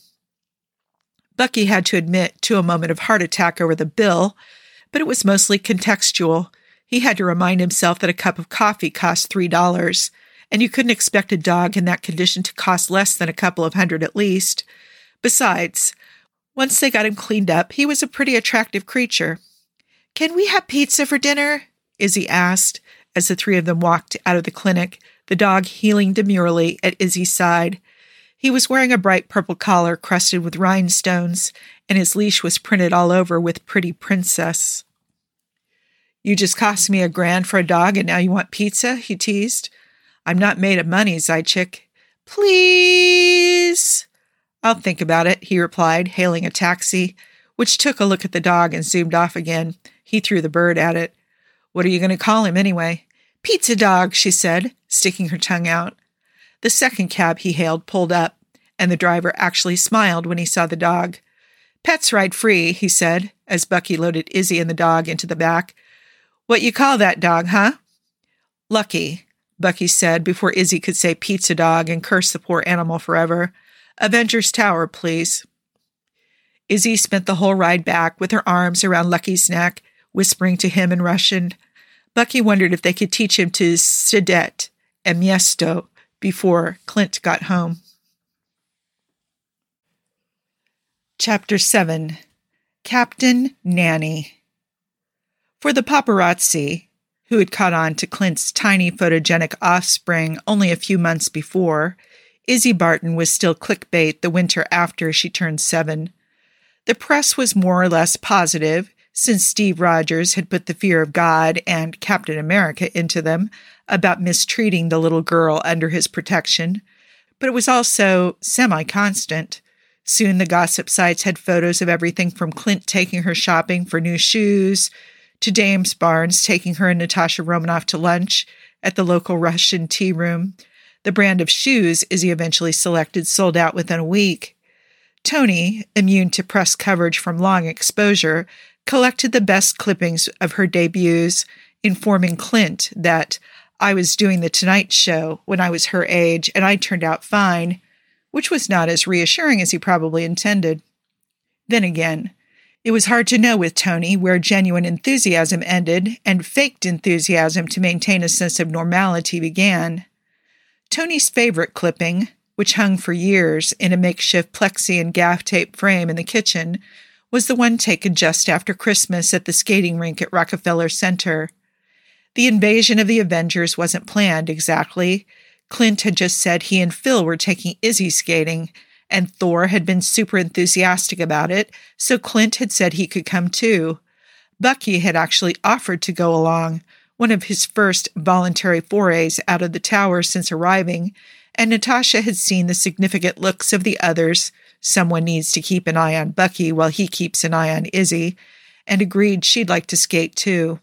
Bucky had to admit to a moment of heart attack over the bill, but it was mostly contextual. He had to remind himself that a cup of coffee cost three dollars, and you couldn't expect a dog in that condition to cost less than a couple of hundred at least. Besides, once they got him cleaned up, he was a pretty attractive creature. Can we have pizza for dinner? Izzy asked, as the three of them walked out of the clinic, the dog heeling demurely at Izzy's side. He was wearing a bright purple collar crusted with rhinestones, and his leash was printed all over with pretty princess. You just cost me a grand for a dog, and now you want pizza? He teased. I'm not made of money, Zaitchik. Please. I'll think about it, he replied, hailing a taxi, which took a look at the dog and zoomed off again. He threw the bird at it. What are you going to call him anyway? Pizza dog, she said, sticking her tongue out. The second cab he hailed pulled up, and the driver actually smiled when he saw the dog. Pets ride free, he said, as Bucky loaded Izzy and the dog into the back. What you call that dog, huh? Lucky, Bucky said before Izzy could say pizza dog and curse the poor animal forever. Avengers Tower, please. Izzy spent the whole ride back with her arms around Lucky's neck, whispering to him in Russian. Bucky wondered if they could teach him to sidet and miesto before Clint got home. Chapter seven. Captain Nanny. For the paparazzi, who had caught on to Clint's tiny photogenic offspring only a few months before, Izzy Barton was still clickbait the winter after she turned seven. The press was more or less positive, since Steve Rogers had put the fear of God and Captain America into them, about mistreating the little girl under his protection, but it was also semi-constant. Soon the gossip sites had photos of everything from Clint taking her shopping for new shoes, to James Barnes taking her and Natasha Romanoff to lunch at the local Russian tea room. The brand of shoes Izzy eventually selected sold out within a week. Tony, immune to press coverage from long exposure, collected the best clippings of her debuts, informing Clint that I was doing the Tonight Show when I was her age and I turned out fine, which was not as reassuring as he probably intended. Then again, it was hard to know with Tony where genuine enthusiasm ended and faked enthusiasm to maintain a sense of normality began. Tony's favorite clipping, which hung for years in a makeshift plexi and gaff tape frame in the kitchen, was the one taken just after Christmas at the skating rink at Rockefeller Center. The invasion of the Avengers wasn't planned exactly. Clint had just said he and Phil were taking Izzy skating, and Thor had been super enthusiastic about it, so Clint had said he could come too. Bucky had actually offered to go along, one of his first voluntary forays out of the tower since arriving, and Natasha had seen the significant looks of the others, someone needs to keep an eye on Bucky while he keeps an eye on Izzy, and agreed she'd like to skate too.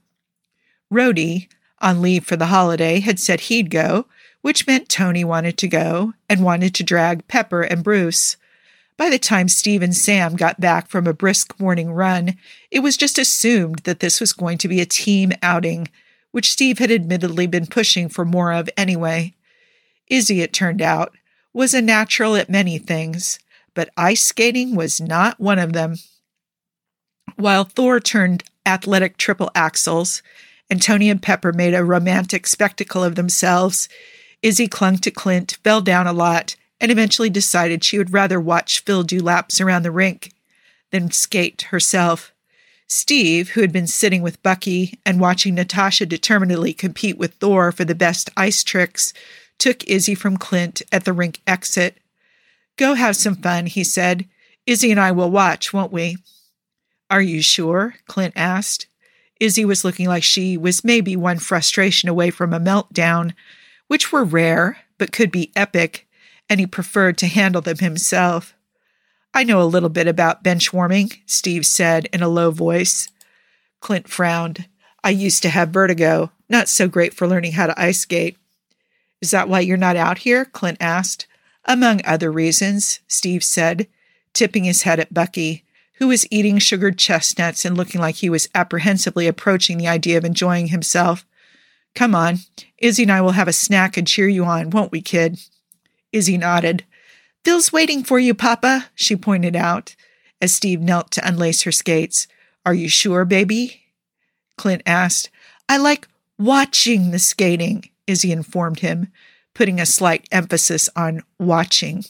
Rhodey, on leave for the holiday, had said he'd go, which meant Tony wanted to go and wanted to drag Pepper and Bruce. By the time Steve and Sam got back from a brisk morning run, it was just assumed that this was going to be a team outing, which Steve had admittedly been pushing for more of anyway. Izzy, it turned out, was a natural at many things, but ice skating was not one of them. While Thor turned athletic triple axels, and Tony and Pepper made a romantic spectacle of themselves, Izzy clung to Clint, fell down a lot, and eventually decided she would rather watch Phil do laps around the rink than skate herself. Steve, who had been sitting with Bucky and watching Natasha determinedly compete with Thor for the best ice tricks, took Izzy from Clint at the rink exit. "Go have some fun," he said. "Izzy and I will watch, won't we?" "Are you sure?" Clint asked. Izzy was looking like she was maybe one frustration away from a meltdown, which were rare but could be epic, and he preferred to handle them himself. "I know a little bit about bench warming," Steve said in a low voice. Clint frowned. "I used to have vertigo. Not so great for learning how to ice skate." "Is that why you're not out here?" Clint asked. "Among other reasons," Steve said, tipping his head at Bucky, who was eating sugared chestnuts and looking like he was apprehensively approaching the idea of enjoying himself. "Come on. Izzy and I will have a snack and cheer you on, won't we, kid?" Izzy nodded. "Phil's waiting for you, Papa," she pointed out, as Steve knelt to unlace her skates. "Are you sure, baby?" Clint asked. "I like watching the skating," Izzy informed him, putting a slight emphasis on watching.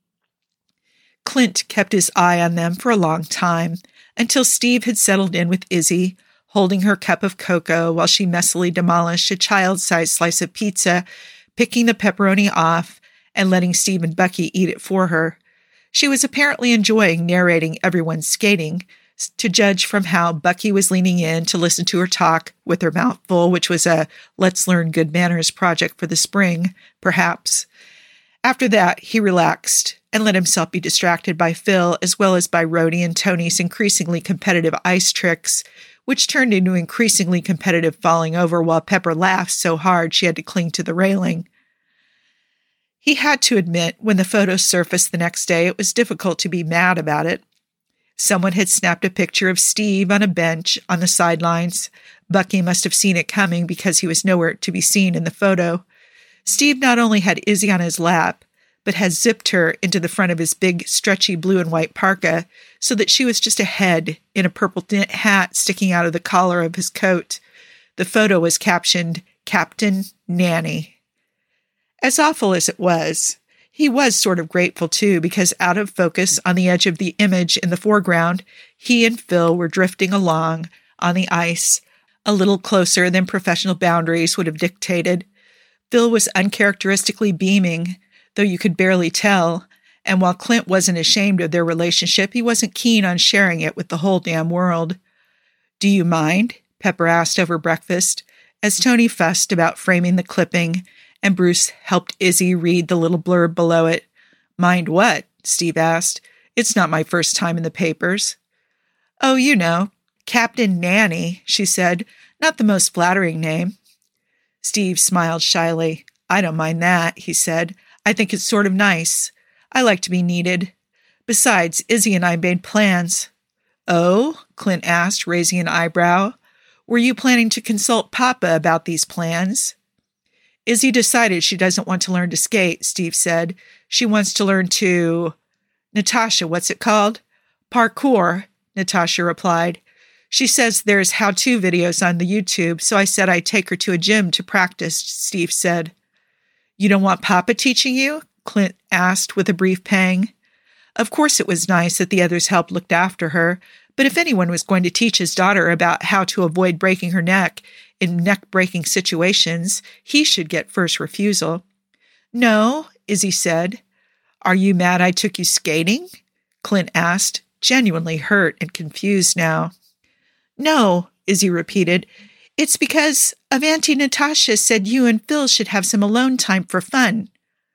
Clint kept his eye on them for a long time, until Steve had settled in with Izzy, holding her cup of cocoa while she messily demolished a child-sized slice of pizza, picking the pepperoni off, and letting Steve and Bucky eat it for her. She was apparently enjoying narrating everyone's skating, to judge from how Bucky was leaning in to listen to her talk with her mouth full, which was a let's learn good manners project for the spring, perhaps. After that, he relaxed and let himself be distracted by Phil as well as by Rhodey and Tony's increasingly competitive ice tricks, which turned into increasingly competitive falling over while Pepper laughed so hard she had to cling to the railing. He had to admit, when the photos surfaced the next day, it was difficult to be mad about it. Someone had snapped a picture of Steve on a bench on the sidelines. Bucky must have seen it coming because he was nowhere to be seen in the photo. Steve not only had Izzy on his lap, but had zipped her into the front of his big, stretchy blue and white parka so that she was just a head in a purple knit hat sticking out of the collar of his coat. The photo was captioned, "Captain Nanny." As awful as it was, he was sort of grateful too, because out of focus on the edge of the image in the foreground, he and Phil were drifting along on the ice, a little closer than professional boundaries would have dictated. Phil was uncharacteristically beaming, though you could barely tell, and while Clint wasn't ashamed of their relationship, he wasn't keen on sharing it with the whole damn world. "Do you mind?" Pepper asked over breakfast, as Tony fussed about framing the clipping, and Bruce helped Izzy read the little blurb below it. "Mind what?" Steve asked. "It's not my first time in the papers." "Oh, you know, Captain Nanny," she said. "Not the most flattering name." Steve smiled shyly. "I don't mind that," he said. "I think it's sort of nice. I like to be needed. Besides, Izzy and I made plans." "Oh?" Clint asked, raising an eyebrow. "Were you planning to consult Papa about these plans?" "Izzy decided she doesn't want to learn to skate," Steve said. "She wants to learn to—" "Natasha, what's it called?" "Parkour," Natasha replied. "She says there's how-to videos on the YouTube, so I said I'd take her to a gym to practice," Steve said. "You don't want Papa teaching you?" Clint asked with a brief pang. Of course it was nice that the others helped look after her, but if anyone was going to teach his daughter about how to avoid breaking her neck in neck-breaking situations, he should get first refusal. "No," Izzy said. "Are you mad I took you skating?" Clint asked, genuinely hurt and confused now. "No," Izzy repeated. "It's because of Auntie Natasha said you and Phil should have some alone time for fun."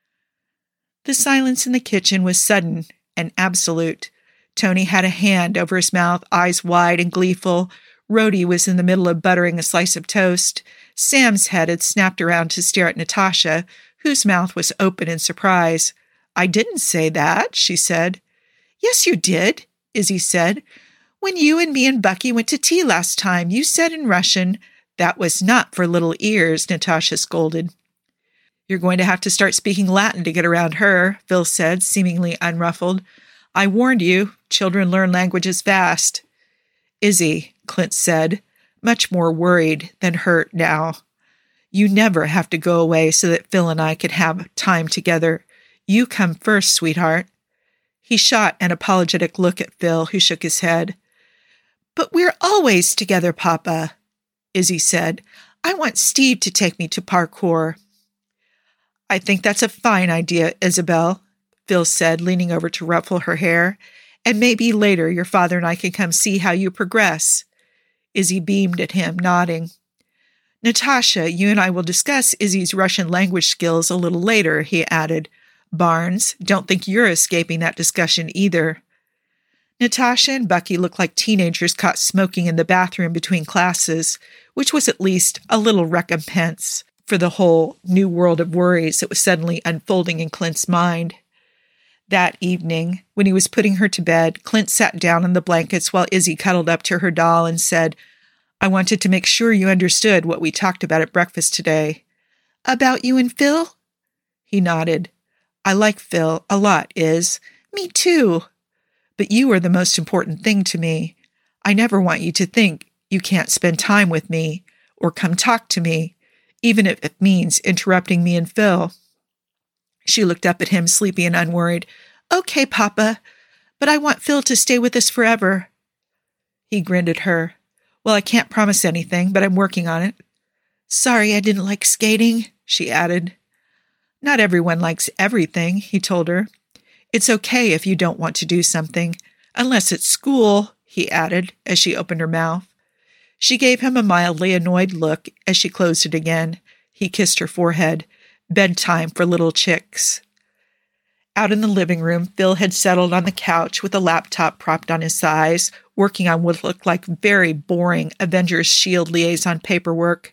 The silence in the kitchen was sudden and absolute. Tony had a hand over his mouth, eyes wide and gleeful. Rhodey was in the middle of buttering a slice of toast. Sam's head had snapped around to stare at Natasha, whose mouth was open in surprise. "I didn't say that," she said. "Yes, you did," Izzy said. "When you and me and Bucky went to tea last time, you said in Russian, 'That was not for little ears,'" Natasha scolded. "You're going to have to start speaking Latin to get around her," Phil said, seemingly unruffled. "I warned you, children learn languages fast." "Izzy," Clint said, much more worried than hurt now. You never have to go away so that Phil and I could have time together. You come first, sweetheart. He shot an apologetic look at Phil, who shook his head. But we're always together, Papa, Izzy said. I want Steve to take me to parkour. I think that's a fine idea, Isabel, Phil said, leaning over to ruffle her hair. And maybe later your father and I can come see how you progress. Izzy beamed at him, nodding. Natasha, you and I will discuss Izzy's Russian language skills a little later, he added. Barnes, don't think you're escaping that discussion either. Natasha and Bucky looked like teenagers caught smoking in the bathroom between classes, which was at least a little recompense for the whole new world of worries that was suddenly unfolding in Clint's mind. That evening, when he was putting her to bed, Clint sat down on the blankets while Izzy cuddled up to her doll and said, I wanted to make sure you understood what we talked about at breakfast today. About you and Phil? He nodded. I like Phil a lot, Iz. Me too. But you are the most important thing to me. I never want you to think you can't spend time with me or come talk to me, even if it means interrupting me and Phil. She looked up at him, sleepy and unworried. Okay, Papa, but I want Phil to stay with us forever. He grinned at her. Well, I can't promise anything, but I'm working on it. Sorry I didn't like skating, she added. Not everyone likes everything, he told her. It's okay if you don't want to do something, unless it's school, he added as she opened her mouth. She gave him a mildly annoyed look as she closed it again. He kissed her forehead. Bedtime for little chicks. Out in the living room, Phil had settled on the couch with a laptop propped on his thighs, working on what looked like very boring Avengers Shield liaison paperwork.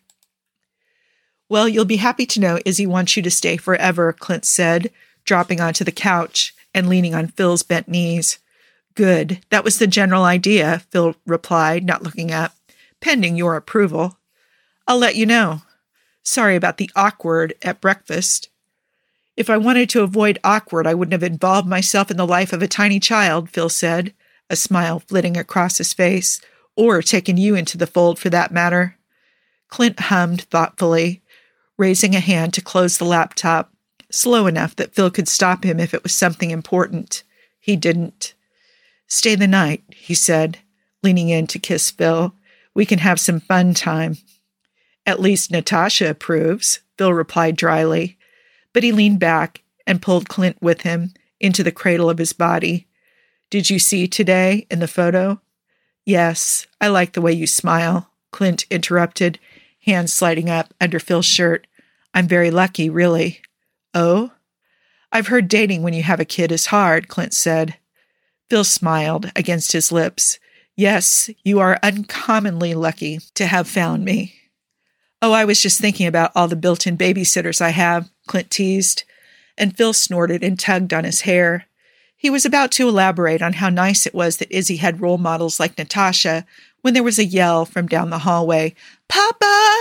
Well, you'll be happy to know Izzy wants you to stay forever, Clint said, dropping onto the couch and leaning on Phil's bent knees. Good. That was the general idea, Phil replied, not looking up. Pending your approval. I'll let you know. Sorry about the awkward at breakfast. If I wanted to avoid awkward, I wouldn't have involved myself in the life of a tiny child, Phil said, a smile flitting across his face, or taken you into the fold for that matter. Clint hummed thoughtfully, raising a hand to close the laptop, slow enough that Phil could stop him if it was something important. He didn't. Stay the night, he said, leaning in to kiss Phil. We can have some fun time. At least Natasha approves, Phil replied dryly. But he leaned back and pulled Clint with him into the cradle of his body. Did you see today in the photo? Yes, I like the way you smile, Clint interrupted, hands sliding up under Phil's shirt. I'm very lucky, really. Oh? I've heard dating when you have a kid is hard, Clint said. Phil smiled against his lips. Yes, you are uncommonly lucky to have found me. Oh, I was just thinking about all the built-in babysitters I have, Clint teased, and Phil snorted and tugged on his hair. He was about to elaborate on how nice it was that Izzy had role models like Natasha when there was a yell from down the hallway. Papa!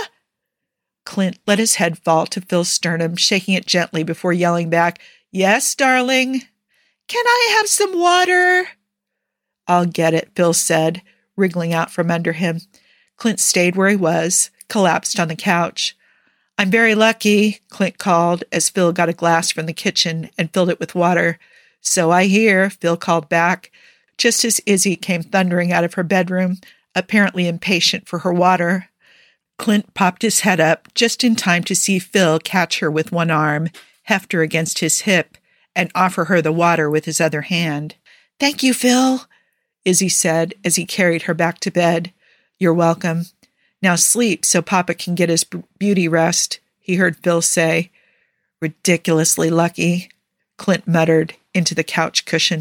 Clint let his head fall to Phil's sternum, shaking it gently before yelling back, Yes, darling. Can I have some water? I'll get it, Phil said, wriggling out from under him. Clint stayed where he was, collapsed on the couch. I'm very lucky, Clint called as Phil got a glass from the kitchen and filled it with water. So I hear, Phil called back, just as Izzy came thundering out of her bedroom, apparently impatient for her water. Clint popped his head up just in time to see Phil catch her with one arm, heft her against his hip, and offer her the water with his other hand. Thank you, Phil, Izzy said as he carried her back to bed. You're welcome. Now sleep so Papa can get his beauty rest, he heard Phil say. Ridiculously lucky, Clint muttered into the couch cushion.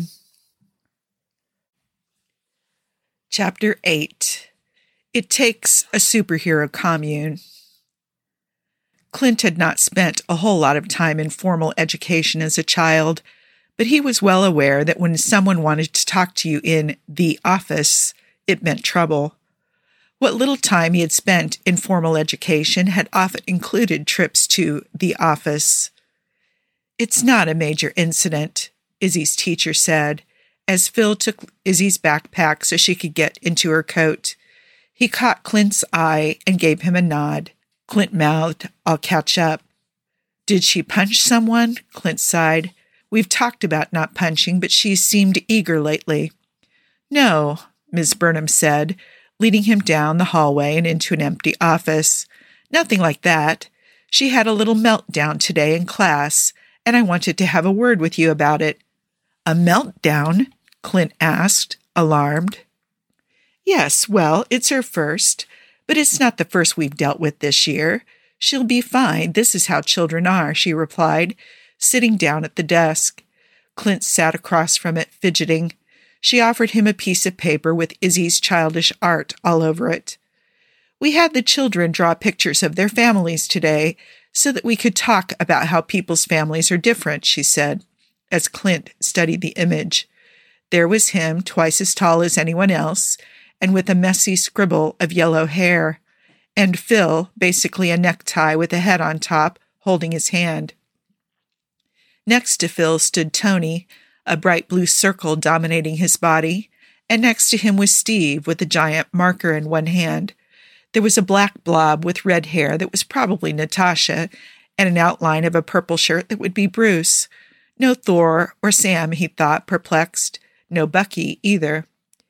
Chapter eight. It Takes a Superhero Commune. Clint had not spent a whole lot of time in formal education as a child, but he was well aware that when someone wanted to talk to you in the office, it meant trouble. What little time he had spent in formal education had often included trips to the office. It's not a major incident, Izzy's teacher said, as Phil took Izzy's backpack so she could get into her coat. He caught Clint's eye and gave him a nod. Clint mouthed, "I'll catch up." "Did she punch someone?" Clint sighed. "We've talked about not punching, but she's seemed eager lately." "No," Miz Burnham said, leading him down the hallway and into an empty office. "Nothing like that. She had a little meltdown today in class, and I wanted to have a word with you about it." "A meltdown?" Clint asked, alarmed. "Yes, well, it's her first, but it's not the first we've dealt with this year. She'll be fine. This is how children are," she replied, sitting down at the desk. Clint sat across from it, fidgeting. She offered him a piece of paper with Izzy's childish art all over it. "We had the children draw pictures of their families today so that we could talk about how people's families are different," she said, as Clint studied the image. There was him, twice as tall as anyone else, and with a messy scribble of yellow hair, and Phil, basically a necktie with a head on top, holding his hand. Next to Phil stood Tony, a bright blue circle dominating his body, and next to him was Steve with a giant marker in one hand. There was a black blob with red hair that was probably Natasha, and an outline of a purple shirt that would be Bruce. No Thor or Sam, he thought, perplexed. No Bucky, either.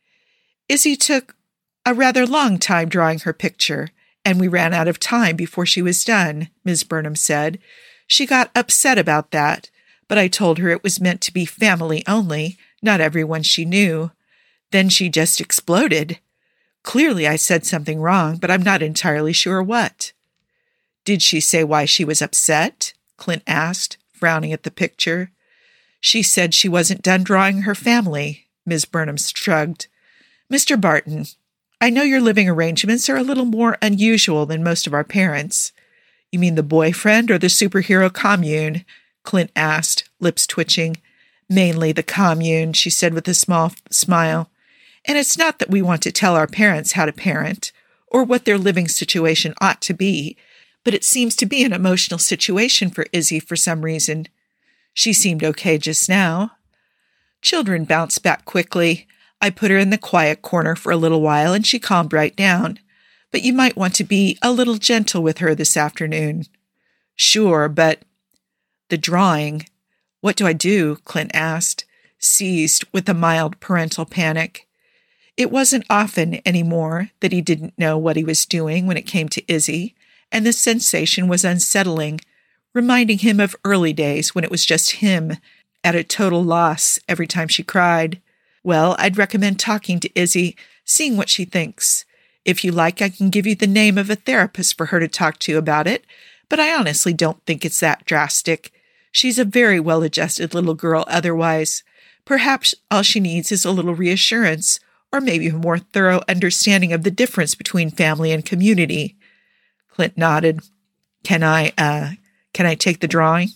Izzy took a rather long time drawing her picture, and we ran out of time before she was done, Miz Burnham said. She got upset about that, but I told her it was meant to be family only, not everyone she knew. Then she just exploded. Clearly I said something wrong, but I'm not entirely sure what." "Did she say why she was upset?" Clint asked, frowning at the picture. "She said she wasn't done drawing her family," Miz Burnham shrugged. "Mister Barton, I know your living arrangements are a little more unusual than most of our parents." "You mean the boyfriend or the superhero commune?" Clint asked, lips twitching. "Mainly the commune," she said with a small smile. "And it's not that we want to tell our parents how to parent, or what their living situation ought to be, but it seems to be an emotional situation for Izzy for some reason. She seemed okay just now." "Children bounce back quickly. I put her in the quiet corner for a little while, and she calmed right down. But you might want to be a little gentle with her this afternoon." "Sure, but—" "The drawing. What do I do?" Clint asked, seized with a mild parental panic. It wasn't often anymore that he didn't know what he was doing when it came to Izzy, and the sensation was unsettling, reminding him of early days when it was just him, at a total loss every time she cried. "Well, I'd recommend talking to Izzy, seeing what she thinks. If you like, I can give you the name of a therapist for her to talk to about it, but I honestly don't think it's that drastic. She's a very well-adjusted little girl otherwise. Perhaps all she needs is a little reassurance, or maybe a more thorough understanding of the difference between family and community." Clint nodded. Can I, uh, can I take the drawing?"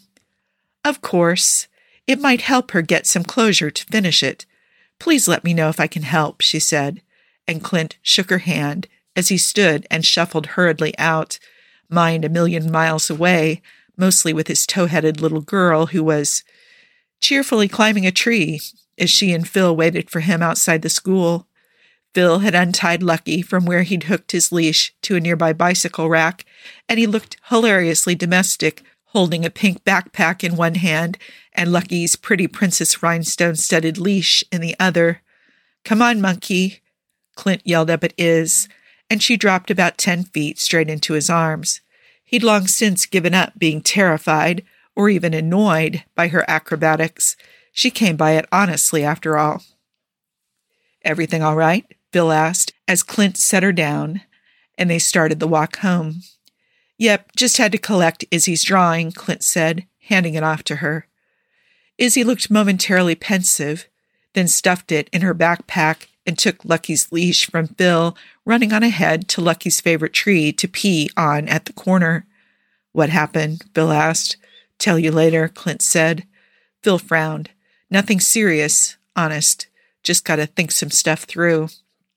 "Of course. It might help her get some closure to finish it. Please let me know if I can help," she said, and Clint shook her hand as he stood and shuffled hurriedly out, mind a million miles away, mostly with his tow-headed little girl who was cheerfully climbing a tree as she and Phil waited for him outside the school. Phil had untied Lucky from where he'd hooked his leash to a nearby bicycle rack, and he looked hilariously domestic, holding a pink backpack in one hand and Lucky's pretty princess rhinestone-studded leash in the other. "Come on, monkey," Clint yelled up at Iz, and she dropped about ten feet straight into his arms. He'd long since given up being terrified or even annoyed by her acrobatics. She came by it honestly, after all. "Everything all right?" Phil asked, as Clint set her down, and they started the walk home. "Yep, just had to collect Izzy's drawing," Clint said, handing it off to her. Izzy looked momentarily pensive, then stuffed it in her backpack and took Lucky's leash from Phil, running on ahead to Lucky's favorite tree to pee on at the corner. "What happened?" Phil asked. "Tell you later," Clint said. Phil frowned. "Nothing serious, honest. Just gotta think some stuff through."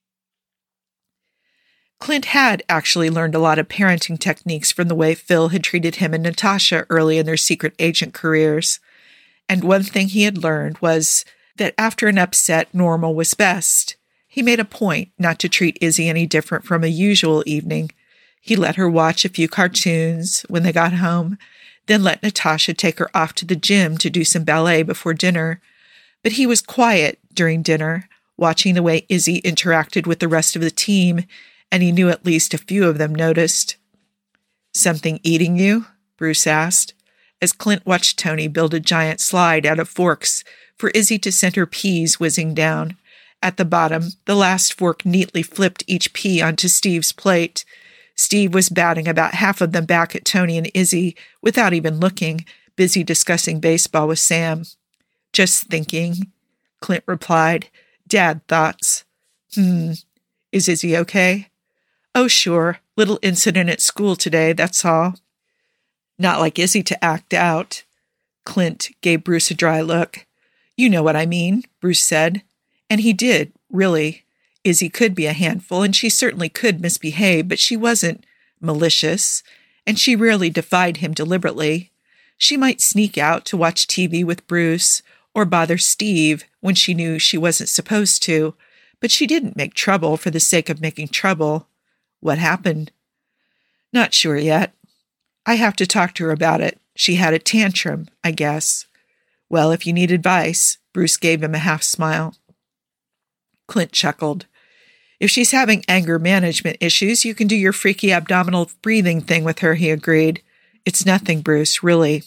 Clint had actually learned a lot of parenting techniques from the way Phil had treated him and Natasha early in their secret agent careers. And one thing he had learned was that after an upset, normal was best. He made a point not to treat Izzy any different from a usual evening. He let her watch a few cartoons when they got home, then let Natasha take her off to the gym to do some ballet before dinner. But he was quiet during dinner, watching the way Izzy interacted with the rest of the team, and he knew at least a few of them noticed. "Something eating you?" Bruce asked, as Clint watched Tony build a giant slide out of forks for Izzy to send her peas whizzing down. At the bottom, the last fork neatly flipped each pea onto Steve's plate. Steve was batting about half of them back at Tony and Izzy without even looking, busy discussing baseball with Sam. "Just thinking," Clint replied. "Dad thoughts." Hmm. "Is Izzy okay?" "Oh, sure. Little incident at school today, that's all." "Not like Izzy to act out." Clint gave Bruce a dry look. "You know what I mean," Bruce said. And he did, really. Izzy could be a handful, and she certainly could misbehave, but she wasn't malicious, and she rarely defied him deliberately. She might sneak out to watch T V with Bruce, or bother Steve when she knew she wasn't supposed to, but she didn't make trouble for the sake of making trouble. What happened? "Not sure yet. I have to talk to her about it. She had a tantrum, I guess." "Well, if you need advice," Bruce gave him a half smile. Clint chuckled. "If she's having anger management issues, you can do your freaky abdominal breathing thing with her," he agreed. "It's nothing, Bruce, really."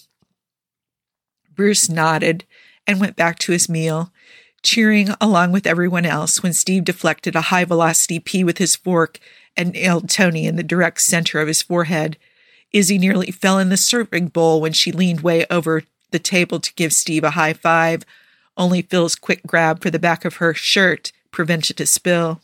Bruce nodded and went back to his meal, cheering along with everyone else when Steve deflected a high-velocity pea with his fork and nailed Tony in the direct center of his forehead. Izzy nearly fell in the serving bowl when she leaned way over the table to give Steve a high five. Only Phil's quick grab for the back of her shirt prevented a spill.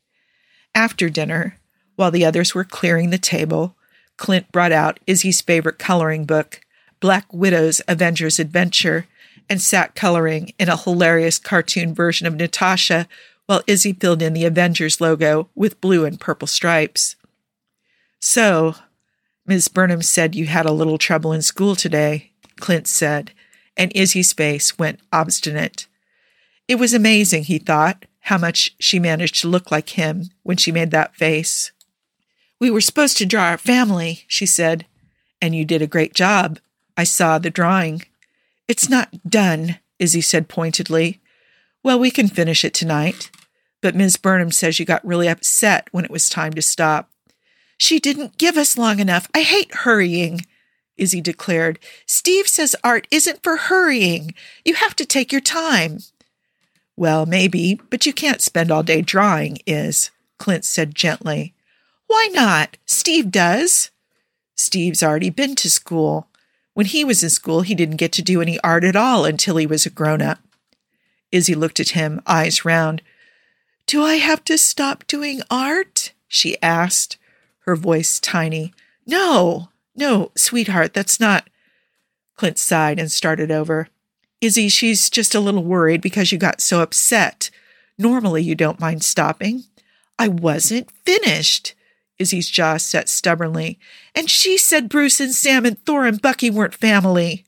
After dinner, while the others were clearing the table, Clint brought out Izzy's favorite coloring book, Black Widow's Avengers Adventure, and sat coloring in a hilarious cartoon version of Natasha while Izzy filled in the Avengers logo with blue and purple stripes. "So, Miz Burnham said you had a little trouble in school today," Clint said, and Izzy's face went obstinate. It was amazing, he thought, how much she managed to look like him when she made that face. "We were supposed to draw our family," she said. "And you did a great job. I saw the drawing." "It's not done," Izzy said pointedly. "Well, we can finish it tonight. But Miz Burnham says you got really upset when it was time to stop." "She didn't give us long enough. I hate hurrying," Izzy declared. "Steve says art isn't for hurrying. You have to take your time." "Well, maybe, but you can't spend all day drawing, Iz," Clint said gently. "Why not? Steve does." "Steve's already been to school. When he was in school, he didn't get to do any art at all until he was a grown-up." Izzy looked at him, eyes round. "Do I have to stop doing art?" she asked, her voice tiny. "No, no, sweetheart, that's not—" Clint sighed and started over. "Izzy, she's just a little worried because you got so upset. Normally you don't mind stopping." "I wasn't finished." Izzy's jaw set stubbornly. "And she said Bruce and Sam and Thor and Bucky weren't family."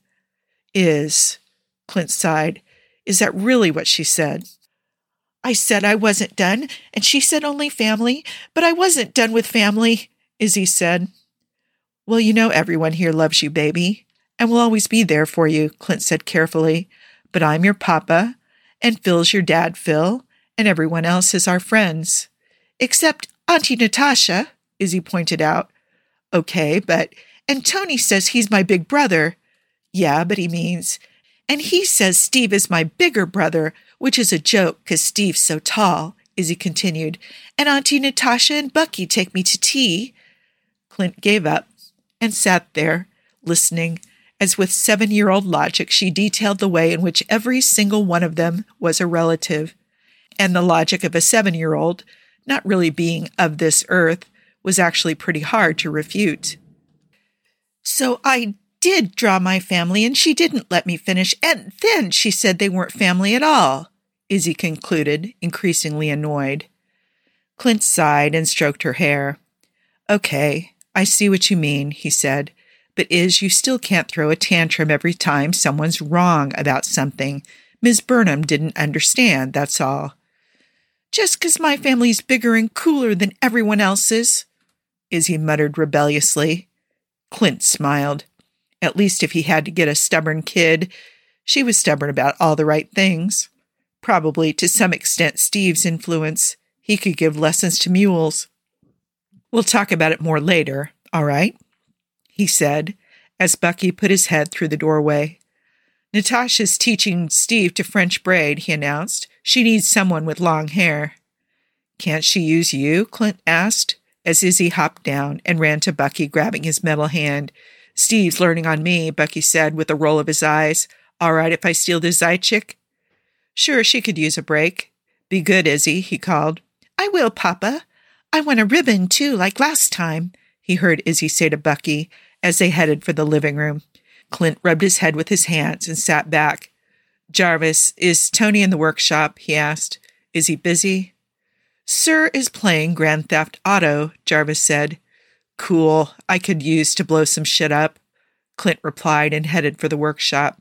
"Is," Clint sighed, "is that really what she said?" "I said I wasn't done, and she said only family, but I wasn't done with family," Izzy said. "Well, you know everyone here loves you, baby, and will always be there for you," Clint said carefully. "But I'm your papa, and Phil's your dad, Phil, and everyone else is our friends." "Except Auntie Natasha," Izzy pointed out. "Okay, but, and Tony says he's my big brother." "Yeah, but he means, and he says Steve is my bigger brother, which is a joke because Steve's so tall," Izzy continued. "And Auntie Natasha and Bucky take me to tea." Clint gave up and sat there, listening, as with seven-year-old logic she detailed the way in which every single one of them was a relative. And the logic of a seven-year-old, not really being of this earth, was actually pretty hard to refute. "So I did draw my family, and she didn't let me finish, and then she said they weren't family at all," Izzy concluded, increasingly annoyed. Clint sighed and stroked her hair. "Okay, I see what you mean," he said. "But Iz, you still can't throw a tantrum every time someone's wrong about something. Miz Burnham didn't understand, that's all." Just 'cause my family's bigger and cooler than everyone else's, Izzy muttered rebelliously. Clint smiled. At least if he had to get a stubborn kid, she was stubborn about all the right things. Probably, to some extent, Steve's influence. He could give lessons to mules. We'll talk about it more later, all right? He said, as Bucky put his head through the doorway. Natasha's teaching Steve to French braid, he announced. She needs someone with long hair. Can't she use you? Clint asked, as Izzy hopped down and ran to Bucky, grabbing his metal hand. Steve's learning on me, Bucky said with a roll of his eyes. All right if I steal the Zychik? Sure, she could use a break. Be good, Izzy, he called. I will, Papa. I want a ribbon, too, like last time, he heard Izzy say to Bucky as they headed for the living room. Clint rubbed his head with his hands and sat back. Jarvis, is Tony in the workshop? He asked. Is he busy? Sir is playing Grand Theft Auto, Jarvis said. Cool. I could use to blow some shit up, Clint replied and headed for the workshop.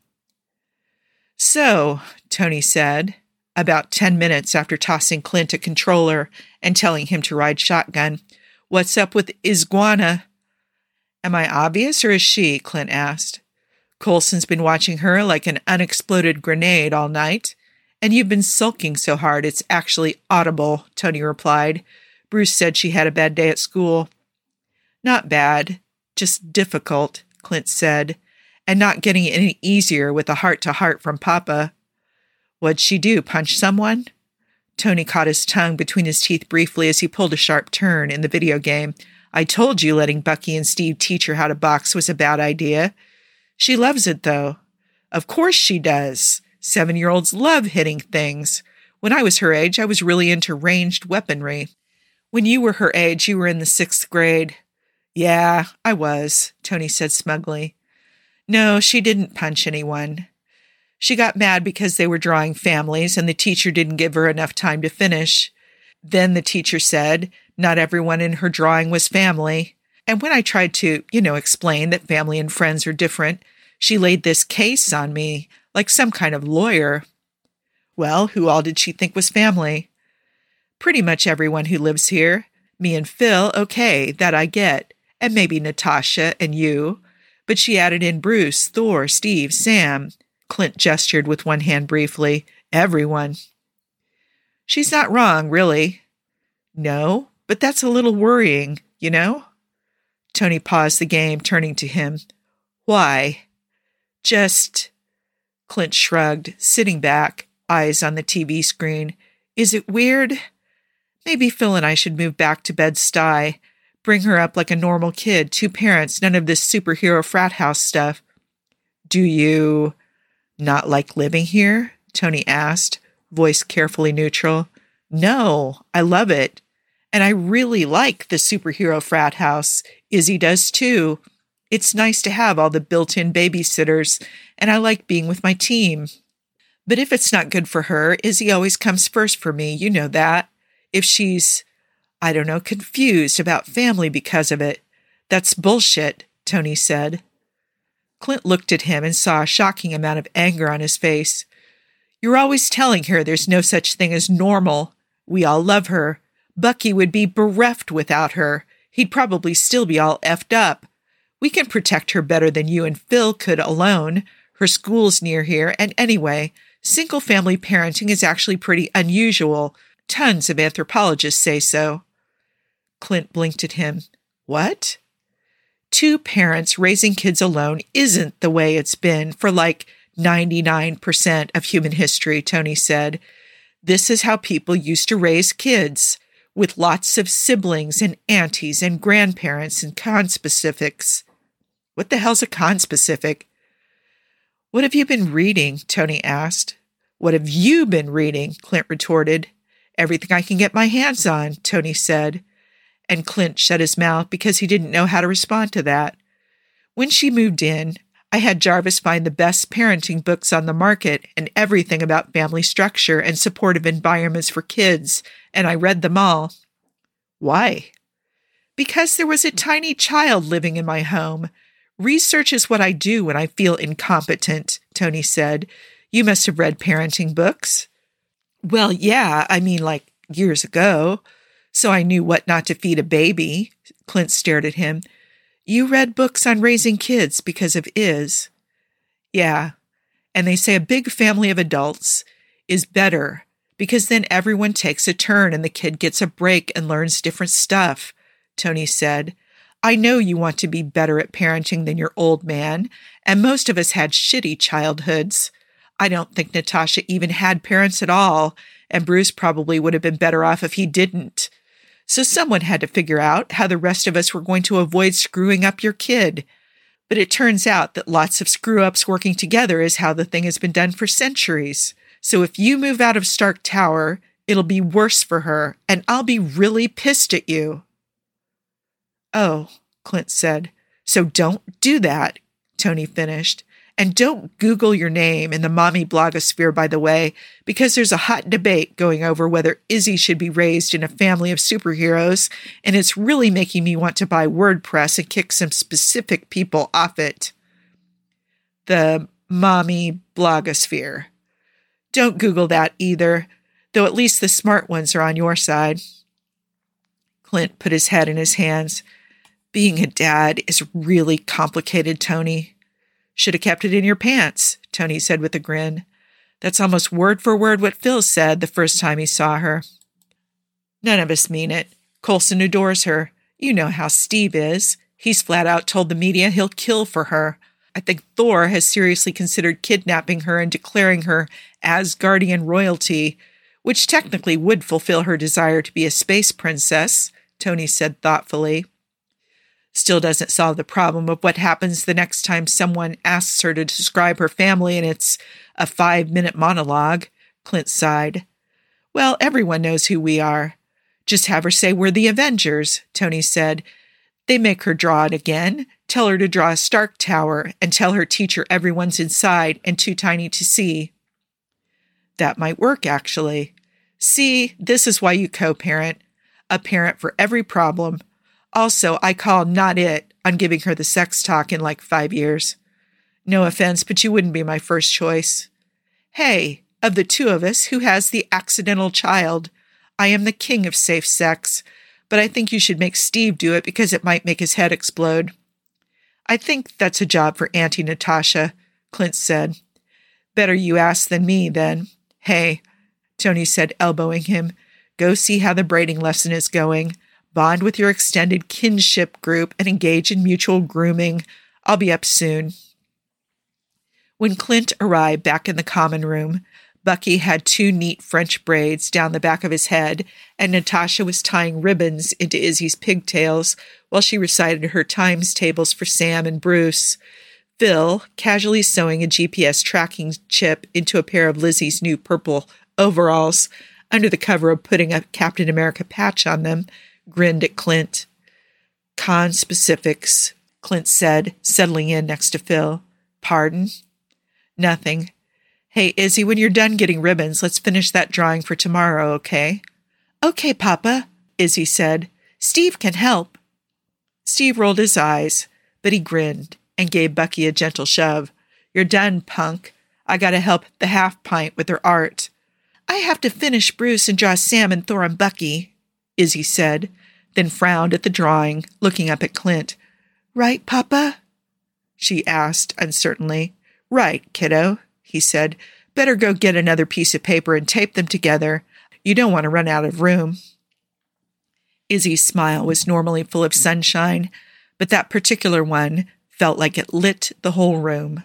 So, Tony said, about ten minutes after tossing Clint a controller and telling him to ride shotgun, what's up with Iguana? Am I obvious or is she? Clint asked. Coulson's been watching her like an unexploded grenade all night, and you've been sulking so hard it's actually audible, Tony replied. Bruce said she had a bad day at school. Not bad, just difficult, Clint said, and not getting any easier with a heart-to-heart from Papa. What'd she do, punch someone? Tony caught his tongue between his teeth briefly as he pulled a sharp turn in the video game. I told you letting Bucky and Steve teach her how to box was a bad idea. She loves it, though. Of course she does. Seven-year-olds love hitting things. When I was her age, I was really into ranged weaponry. When you were her age, you were in the sixth grade. Yeah, I was, Tony said smugly. No, she didn't punch anyone. She got mad because they were drawing families and the teacher didn't give her enough time to finish. Then the teacher said not everyone in her drawing was family. And when I tried to, you know, explain that family and friends are different, she laid this case on me, like some kind of lawyer. Well, who all did she think was family? Pretty much everyone who lives here. Me and Phil, okay, that I get. And maybe Natasha and you. But she added in Bruce, Thor, Steve, Sam. Clint gestured with one hand briefly. Everyone. She's not wrong, really. No, but that's a little worrying, you know? Tony paused the game, turning to him. Why? Just... Clint shrugged, sitting back, eyes on the T V screen. Is it weird? Maybe Phil and I should move back to Bed-Stuy. Bring her up like a normal kid, two parents, none of this superhero frat house stuff. Do you not like living here? Tony asked, voice carefully neutral. No, I love it. And I really like the superhero frat house. Izzy does too. It's nice to have all the built-in babysitters, and I like being with my team. But if it's not good for her, Izzy always comes first for me, you know that. If she's, I don't know, confused about family because of it. That's bullshit, Tony said. Clint looked at him and saw a shocking amount of anger on his face. You're always telling her there's no such thing as normal. We all love her. Bucky would be bereft without her. He'd probably still be all effed up. We can protect her better than you and Phil could alone. Her school's near here, and anyway, single-family parenting is actually pretty unusual. Tons of anthropologists say so. Clint blinked at him. What? Two parents raising kids alone isn't the way it's been for like ninety-nine percent of human history, Tony said. This is how people used to raise kids, with lots of siblings and aunties and grandparents and conspecifics. What the hell's a conspecific? What have you been reading? Tony asked. What have you been reading? Clint retorted. Everything I can get my hands on, Tony said. And Clint shut his mouth because he didn't know how to respond to that. When she moved in, I had Jarvis find the best parenting books on the market and everything about family structure and supportive environments for kids, and I read them all. Why? Because there was a tiny child living in my home. Research is what I do when I feel incompetent, Tony said. You must have read parenting books. Well, yeah, I mean, like years ago, so I knew what not to feed a baby. Clint stared at him. You read books on raising kids because of Iz. Yeah, and they say a big family of adults is better because then everyone takes a turn and the kid gets a break and learns different stuff, Tony said. I know you want to be better at parenting than your old man, and most of us had shitty childhoods. I don't think Natasha even had parents at all, and Bruce probably would have been better off if he didn't. So someone had to figure out how the rest of us were going to avoid screwing up your kid. But it turns out that lots of screw-ups working together is how the thing has been done for centuries. So if you move out of Stark Tower, it'll be worse for her, and I'll be really pissed at you. Oh, Clint said. So don't do that, Tony finished. And don't Google your name in the mommy blogosphere, by the way, because there's a hot debate going over whether Izzy should be raised in a family of superheroes, and it's really making me want to buy WordPress and kick some specific people off it. The mommy blogosphere. Don't Google that either, though at least the smart ones are on your side. Clint put his head in his hands. Being a dad is really complicated, Tony. Should have kept it in your pants, Tony said with a grin. That's almost word for word what Phil said the first time he saw her. None of us mean it. Coulson adores her. You know how Steve is. He's flat out told the media he'll kill for her. I think Thor has seriously considered kidnapping her and declaring her Asgardian royalty, which technically would fulfill her desire to be a space princess, Tony said thoughtfully. Still doesn't solve the problem of what happens the next time someone asks her to describe her family and it's a five-minute monologue, Clint sighed. Well, everyone knows who we are. Just have her say we're the Avengers, Tony said. They make her draw it again, tell her to draw a Stark Tower, and tell her teacher everyone's inside and too tiny to see. That might work, actually. See, this is why you co-parent. A parent for every problem. Also, I call not it on giving her the sex talk in like five years. No offense, but you wouldn't be my first choice. Hey, of the two of us, who has the accidental child? I am the king of safe sex, but I think you should make Steve do it because it might make his head explode. I think that's a job for Auntie Natasha, Clint said. Better you ask than me, then. Hey, Tony said, elbowing him, go see how the braiding lesson is going. Bond with your extended kinship group and engage in mutual grooming. I'll be up soon. When Clint arrived back in the common room, Bucky had two neat French braids down the back of his head, and Natasha was tying ribbons into Izzy's pigtails while she recited her times tables for Sam and Bruce. Phil, casually sewing a G P S tracking chip into a pair of Lizzie's new purple overalls, under the cover of putting a Captain America patch on them, grinned at Clint. Conspecifics, Clint said, settling in next to Phil. Pardon? Nothing. Hey, Izzy, when you're done getting ribbons, let's finish that drawing for tomorrow, okay? Okay, Papa, Izzy said. Steve can help. Steve rolled his eyes, but he grinned and gave Bucky a gentle shove. You're done, punk. I gotta help the half-pint with her art. I have to finish Bruce and draw Sam and Thor and Bucky, Izzy said, then frowned at the drawing, looking up at Clint. Right, Papa? She asked uncertainly. Right, kiddo, he said. Better go get another piece of paper and tape them together. You don't want to run out of room. Izzy's smile was normally full of sunshine, but that particular one felt like it lit the whole room.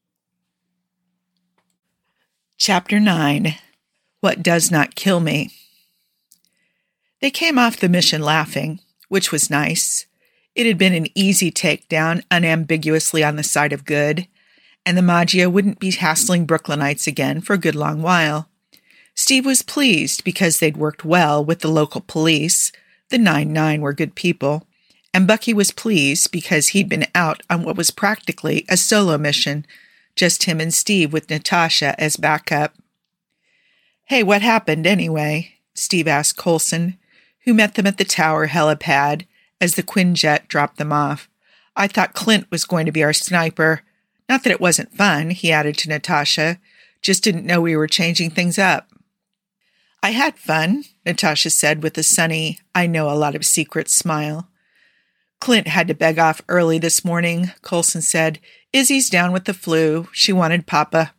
Chapter nine. What Does Not Kill Me. They came off the mission laughing, which was nice. It had been an easy takedown, unambiguously on the side of good, and the Maggia wouldn't be hassling Brooklynites again for a good long while. Steve was pleased because they'd worked well with the local police. The nine nine were good people. And Bucky was pleased because he'd been out on what was practically a solo mission, just him and Steve with Natasha as backup. Hey, what happened anyway? Steve asked Coulson, who met them at the tower helipad as the Quinjet dropped them off. I thought Clint was going to be our sniper. Not that it wasn't fun, he added to Natasha. Just didn't know we were changing things up. I had fun, Natasha said with a sunny, I know a lot of secrets smile. Clint had to beg off early this morning, Coulson said. Izzy's down with the flu. She wanted Papa.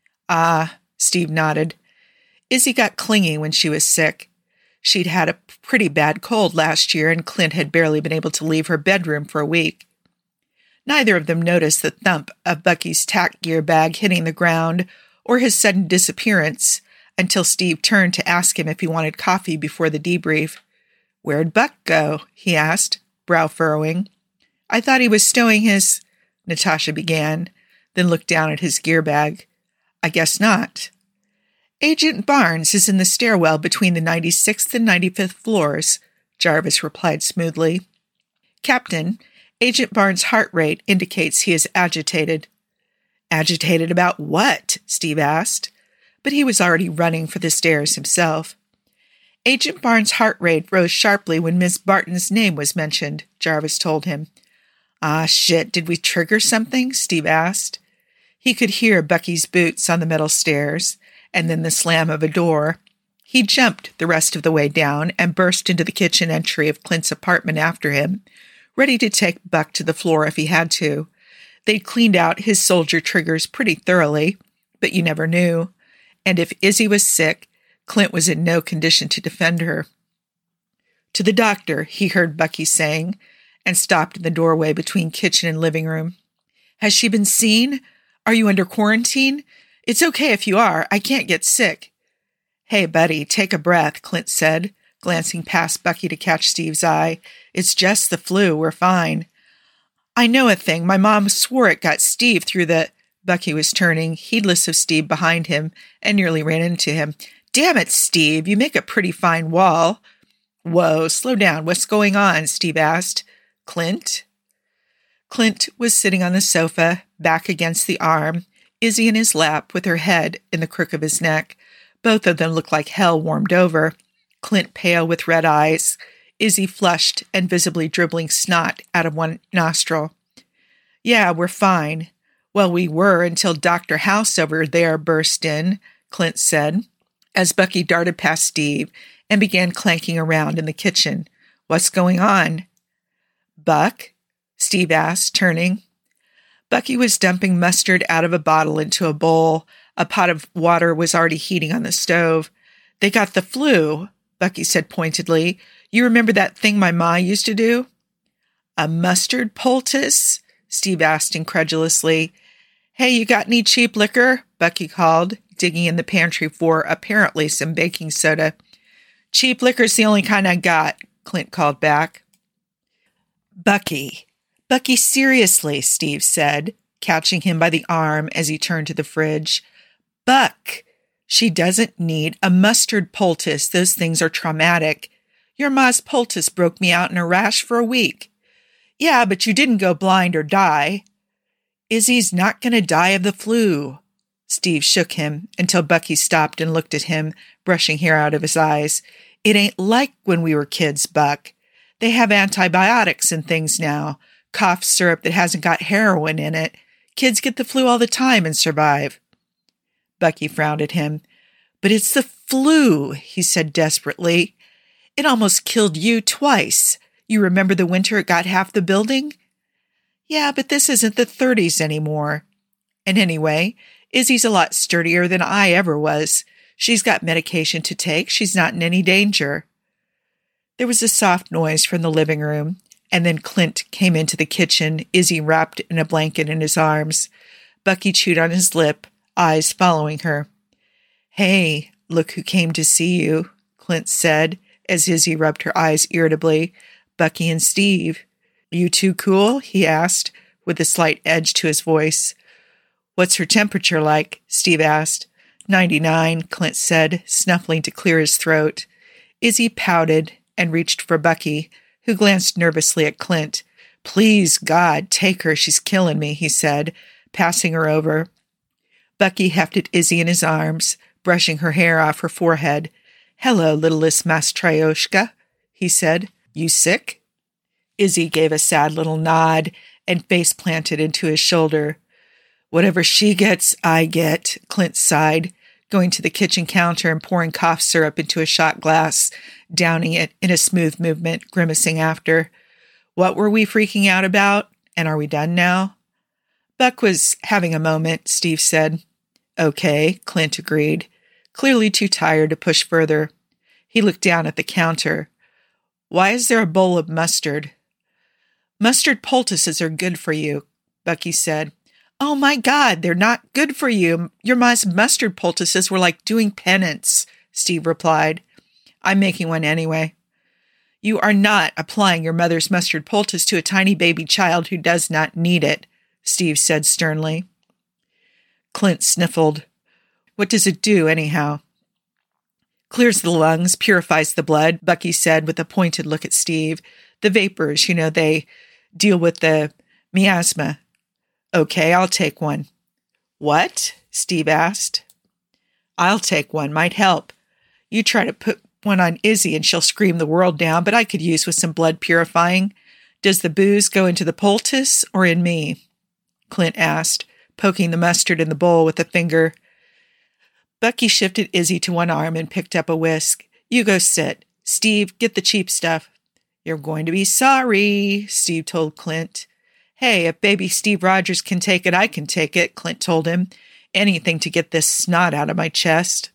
Ah, Steve nodded. Izzy got clingy when she was sick. She'd had a pretty bad cold last year, and Clint had barely been able to leave her bedroom for a week. Neither of them noticed the thump of Bucky's tack gear bag hitting the ground or his sudden disappearance until Steve turned to ask him if he wanted coffee before the debrief. Where'd Buck go? He asked, brow furrowing. I thought he was stowing his... Natasha began, then looked down at his gear bag. I guess not. Agent Barnes is in the stairwell between the ninety-sixth and ninety-fifth floors, Jarvis replied smoothly. Captain, Agent Barnes' heart rate indicates he is agitated. Agitated about what? Steve asked, but he was already running for the stairs himself. Agent Barnes' heart rate rose sharply when Miss Barton's name was mentioned, Jarvis told him. Ah, shit, did we trigger something? Steve asked. He could hear Bucky's boots on the metal stairs, and then the slam of a door. He jumped the rest of the way down and burst into the kitchen entry of Clint's apartment after him, ready to take Buck to the floor if he had to. They'd cleaned out his soldier triggers pretty thoroughly, but you never knew. And if Izzy was sick, Clint was in no condition to defend her. To the doctor, he heard Bucky saying, and stopped in the doorway between kitchen and living room. Has she been seen? Are you under quarantine? It's okay if you are. I can't get sick. Hey, buddy, take a breath, Clint said, glancing past Bucky to catch Steve's eye. It's just the flu. We're fine. I know a thing. My mom swore it got Steve through the... Bucky was turning, heedless of Steve behind him, and nearly ran into him. Damn it, Steve. You make a pretty fine wall. Whoa, slow down. What's going on? Steve asked. Clint? Clint was sitting on the sofa, back against the arm, Izzy in his lap with her head in the crook of his neck. Both of them looked like hell warmed over. Clint pale with red eyes, Izzy flushed and visibly dribbling snot out of one nostril. Yeah, we're fine. Well, we were until Doctor House over there burst in, Clint said, as Bucky darted past Steve and began clanking around in the kitchen. What's going on? Buck? Steve asked, turning. Bucky was dumping mustard out of a bottle into a bowl. A pot of water was already heating on the stove. They got the flu, Bucky said pointedly. You remember that thing my ma used to do? A mustard poultice? Steve asked incredulously. Hey, you got any cheap liquor? Bucky called, digging in the pantry for, apparently, some baking soda. Cheap liquor's the only kind I got, Clint called back. Bucky. Bucky, seriously, Steve said, catching him by the arm as he turned to the fridge. Buck, she doesn't need a mustard poultice. Those things are traumatic. Your ma's poultice broke me out in a rash for a week. Yeah, but you didn't go blind or die. Izzy's not going to die of the flu. Steve shook him until Bucky stopped and looked at him, brushing hair out of his eyes. It ain't like when we were kids, Buck. They have antibiotics and things now. Cough syrup that hasn't got heroin in it. Kids get the flu all the time and survive. Bucky frowned at him. But it's the flu, he said desperately. It almost killed you twice. You remember the winter it got half the building? Yeah, but this isn't the thirties anymore. And anyway, Izzy's a lot sturdier than I ever was. She's got medication to take. She's not in any danger. There was a soft noise from the living room, and then Clint came into the kitchen, Izzy wrapped in a blanket in his arms. Bucky chewed on his lip, eyes following her. Hey, look who came to see you, Clint said, as Izzy rubbed her eyes irritably. Bucky and Steve. You two cool? He asked, with a slight edge to his voice. What's her temperature like? Steve asked. Ninety-nine, Clint said, snuffling to clear his throat. Izzy pouted and reached for Bucky, who glanced nervously at Clint. Please, God, take her. She's killing me, he said, passing her over. Bucky hefted Izzy in his arms, brushing her hair off her forehead. Hello, littlest Matryoshka, he said. You sick? Izzy gave a sad little nod and face planted into his shoulder. Whatever she gets, I get, Clint sighed, going to the kitchen counter and pouring cough syrup into a shot glass, downing it in a smooth movement, grimacing after. What were we freaking out about? And are we done now? Buck was having a moment, Steve said. Okay, Clint agreed, clearly too tired to push further. He looked down at the counter. Why is there a bowl of mustard? Mustard poultices are good for you, Bucky said. Oh my God, they're not good for you. Your mom's mustard poultices were like doing penance, Steve replied. I'm making one anyway. You are not applying your mother's mustard poultice to a tiny baby child who does not need it, Steve said sternly. Clint sniffled. What does it do, anyhow? Clears the lungs, purifies the blood, Bucky said with a pointed look at Steve. The vapors, you know, they deal with the miasma. Okay, I'll take one. What? Steve asked. I'll take one, might help. You try to put one on Izzy and she'll scream the world down, but I could use with some blood purifying. Does the booze go into the poultice or in me? Clint asked, poking the mustard in the bowl with a finger. Bucky shifted Izzy to one arm and picked up a whisk. You go sit. Steve, get the cheap stuff. You're going to be sorry, Steve told Clint. Hey, if baby Steve Rogers can take it, I can take it, Clint told him. Anything to get this snot out of my chest.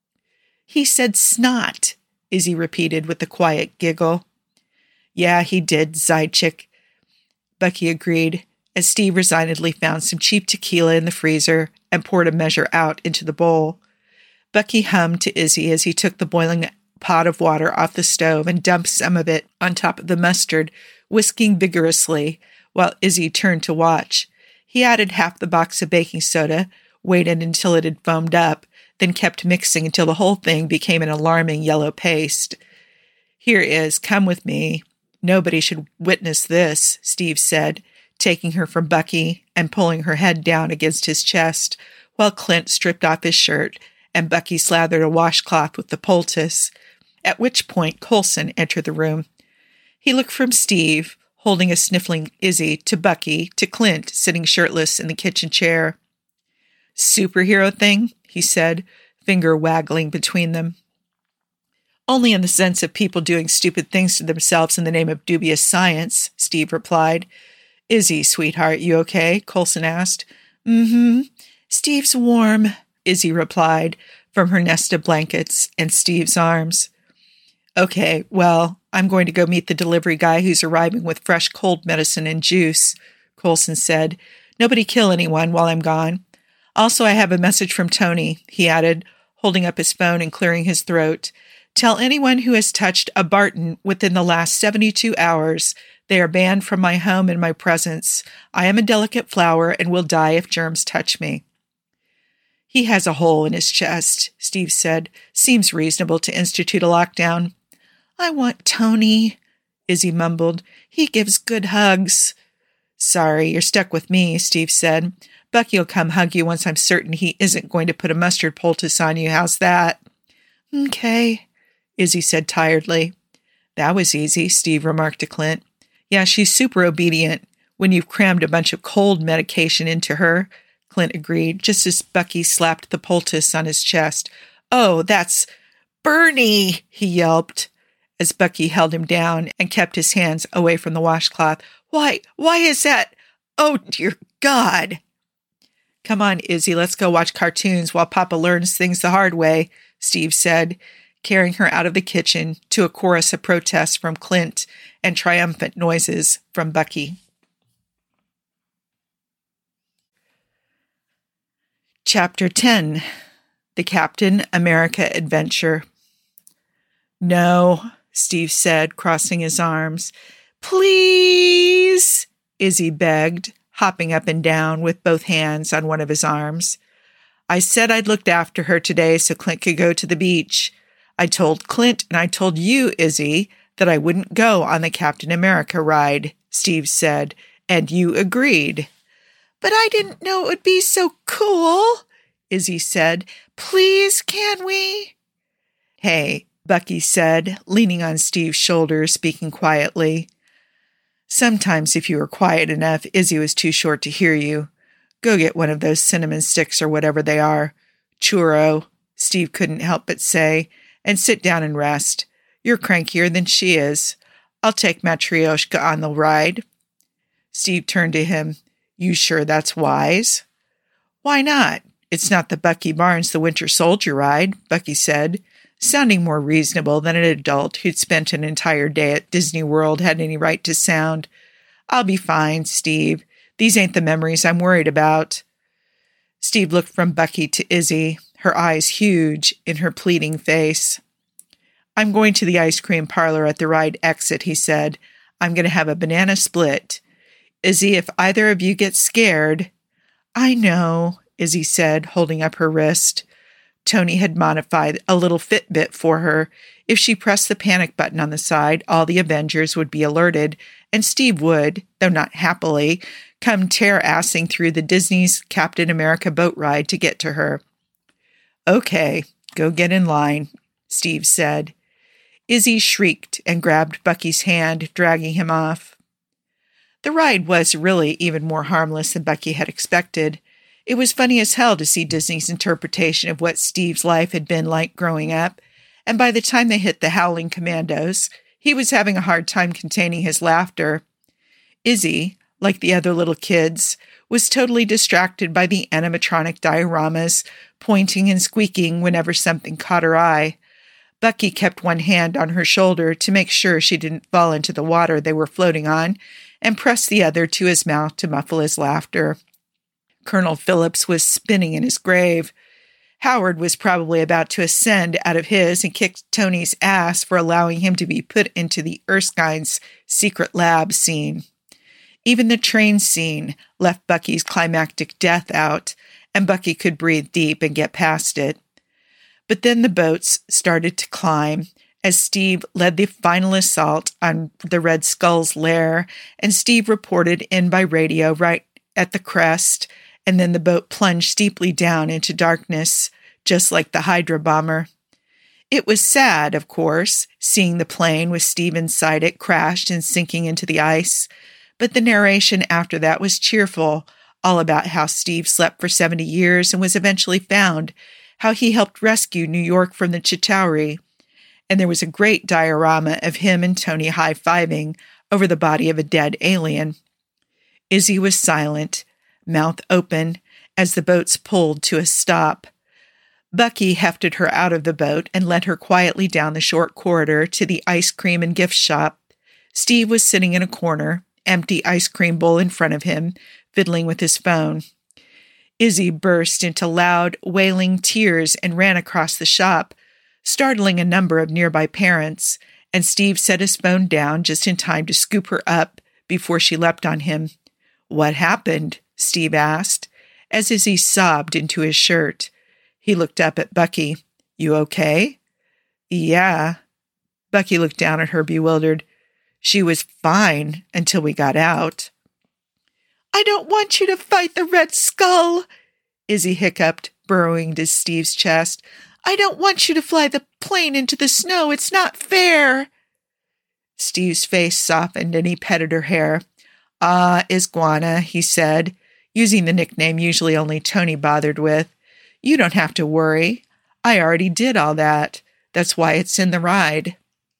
He said snot, Izzy repeated with a quiet giggle. Yeah, he did, Zychik, Bucky agreed, as Steve resignedly found some cheap tequila in the freezer and poured a measure out into the bowl. Bucky hummed to Izzy as he took the boiling pot of water off the stove and dumped some of it on top of the mustard, whisking vigorously, while Izzy turned to watch. He added half the box of baking soda, waited until it had foamed up, then kept mixing until the whole thing became an alarming yellow paste. Here is, come with me. Nobody should witness this, Steve said, taking her from Bucky and pulling her head down against his chest, while Clint stripped off his shirt and Bucky slathered a washcloth with the poultice, at which point Coulson entered the room. He looked from Steve, holding a sniffling Izzy, to Bucky, to Clint, sitting shirtless in the kitchen chair. Superhero thing, he said, finger waggling between them. Only in the sense of people doing stupid things to themselves in the name of dubious science, Steve replied. Izzy, sweetheart, you okay? Coulson asked. Mm-hmm. Steve's warm, Izzy replied, from her nest of blankets and Steve's arms. Okay, well, I'm going to go meet the delivery guy who's arriving with fresh cold medicine and juice, Coulson said. Nobody kill anyone while I'm gone. Also, I have a message from Tony, he added, holding up his phone and clearing his throat. Tell anyone who has touched a Barton within the last seventy-two hours they are banned from my home and my presence. I am a delicate flower and will die if germs touch me. He has a hole in his chest, Steve said. Seems reasonable to institute a lockdown. I want Tony, Izzy mumbled. He gives good hugs. Sorry, you're stuck with me, Steve said. Bucky'll come hug you once I'm certain he isn't going to put a mustard poultice on you. How's that? Okay, Izzy said tiredly. That was easy, Steve remarked to Clint. Yeah, she's super obedient when you've crammed a bunch of cold medication into her, Clint agreed, just as Bucky slapped the poultice on his chest. Oh, that's Bernie, he yelped, as Bucky held him down and kept his hands away from the washcloth. Why, why is that? Oh, dear God. Come on, Izzy, let's go watch cartoons while Papa learns things the hard way, Steve said, carrying her out of the kitchen to a chorus of protests from Clint and triumphant noises from Bucky. Chapter ten. The Captain America Adventure. No, Steve said, crossing his arms. Please, Izzy begged, hopping up and down with both hands on one of his arms. I said I'd looked after her today so Clint could go to the beach. I told Clint and I told you, Izzy, that I wouldn't go on the Captain America ride, Steve said, and you agreed. But I didn't know it would be so cool, Izzy said. Please, can we? Hey, Bucky said, leaning on Steve's shoulder, speaking quietly. Sometimes if you were quiet enough, Izzy was too short to hear you. Go get one of those cinnamon sticks or whatever they are. Churro, Steve couldn't help but say, and sit down and rest. You're crankier than she is. I'll take Matryoshka on the ride. Steve turned to him. You sure that's wise? Why not? It's not the Bucky Barnes the Winter Soldier ride, Bucky said, sounding more reasonable than an adult who'd spent an entire day at Disney World had any right to sound. I'll be fine, Steve. These ain't the memories I'm worried about. Steve looked from Bucky to Izzy, her eyes huge in her pleading face. I'm going to the ice cream parlor at the ride exit, he said. I'm going to have a banana split. Izzy, if either of you get scared... I know, Izzy said, holding up her wrist. Tony had modified a little Fitbit for her. If she pressed the panic button on the side, all the Avengers would be alerted, and Steve would, though not happily, come tear-assing through the Disney's Captain America boat ride to get to her. Okay, go get in line, Steve said. Izzy shrieked and grabbed Bucky's hand, dragging him off. The ride was really even more harmless than Bucky had expected. It was funny as hell to see Disney's interpretation of what Steve's life had been like growing up, and by the time they hit the Howling Commandos, he was having a hard time containing his laughter. Izzy, like the other little kids, was totally distracted by the animatronic dioramas, pointing and squeaking whenever something caught her eye. Bucky kept one hand on her shoulder to make sure she didn't fall into the water they were floating on, and pressed the other to his mouth to muffle his laughter. Colonel Phillips was spinning in his grave. Howard was probably about to ascend out of his and kick Tony's ass for allowing him to be put into the Erskine's secret lab scene. Even the train scene left Bucky's climactic death out, and Bucky could breathe deep and get past it. But then the boats started to climb as Steve led the final assault on the Red Skull's lair, and Steve reported in by radio right at the crest, and then the boat plunged steeply down into darkness, just like the Hydra bomber. It was sad, of course, seeing the plane with Steve inside it crashed and sinking into the ice, but the narration after that was cheerful, all about how Steve slept for seventy years and was eventually found, how he helped rescue New York from the Chitauri, and there was a great diorama of him and Tony high-fiving over the body of a dead alien. Izzy was silent, mouth open, as the boats pulled to a stop. Bucky hefted her out of the boat and led her quietly down the short corridor to the ice cream and gift shop. Steve was sitting in a corner, empty ice cream bowl in front of him, fiddling with his phone. Izzy burst into loud, wailing tears and ran across the shop, startling a number of nearby parents, and Steve set his phone down just in time to scoop her up before she leapt on him. What happened? Steve asked, as Izzy sobbed into his shirt. He looked up at Bucky. You okay? Yeah. Bucky looked down at her, bewildered. She was fine until we got out. I don't want you to fight the Red Skull, Izzy hiccuped, burrowing into Steve's chest. I don't want you to fly the plane into the snow. It's not fair. Steve's face softened and he petted her hair. Ah, Iguana, he said, using the nickname usually only Tony bothered with. You don't have to worry. I already did all that. That's why it's in the ride.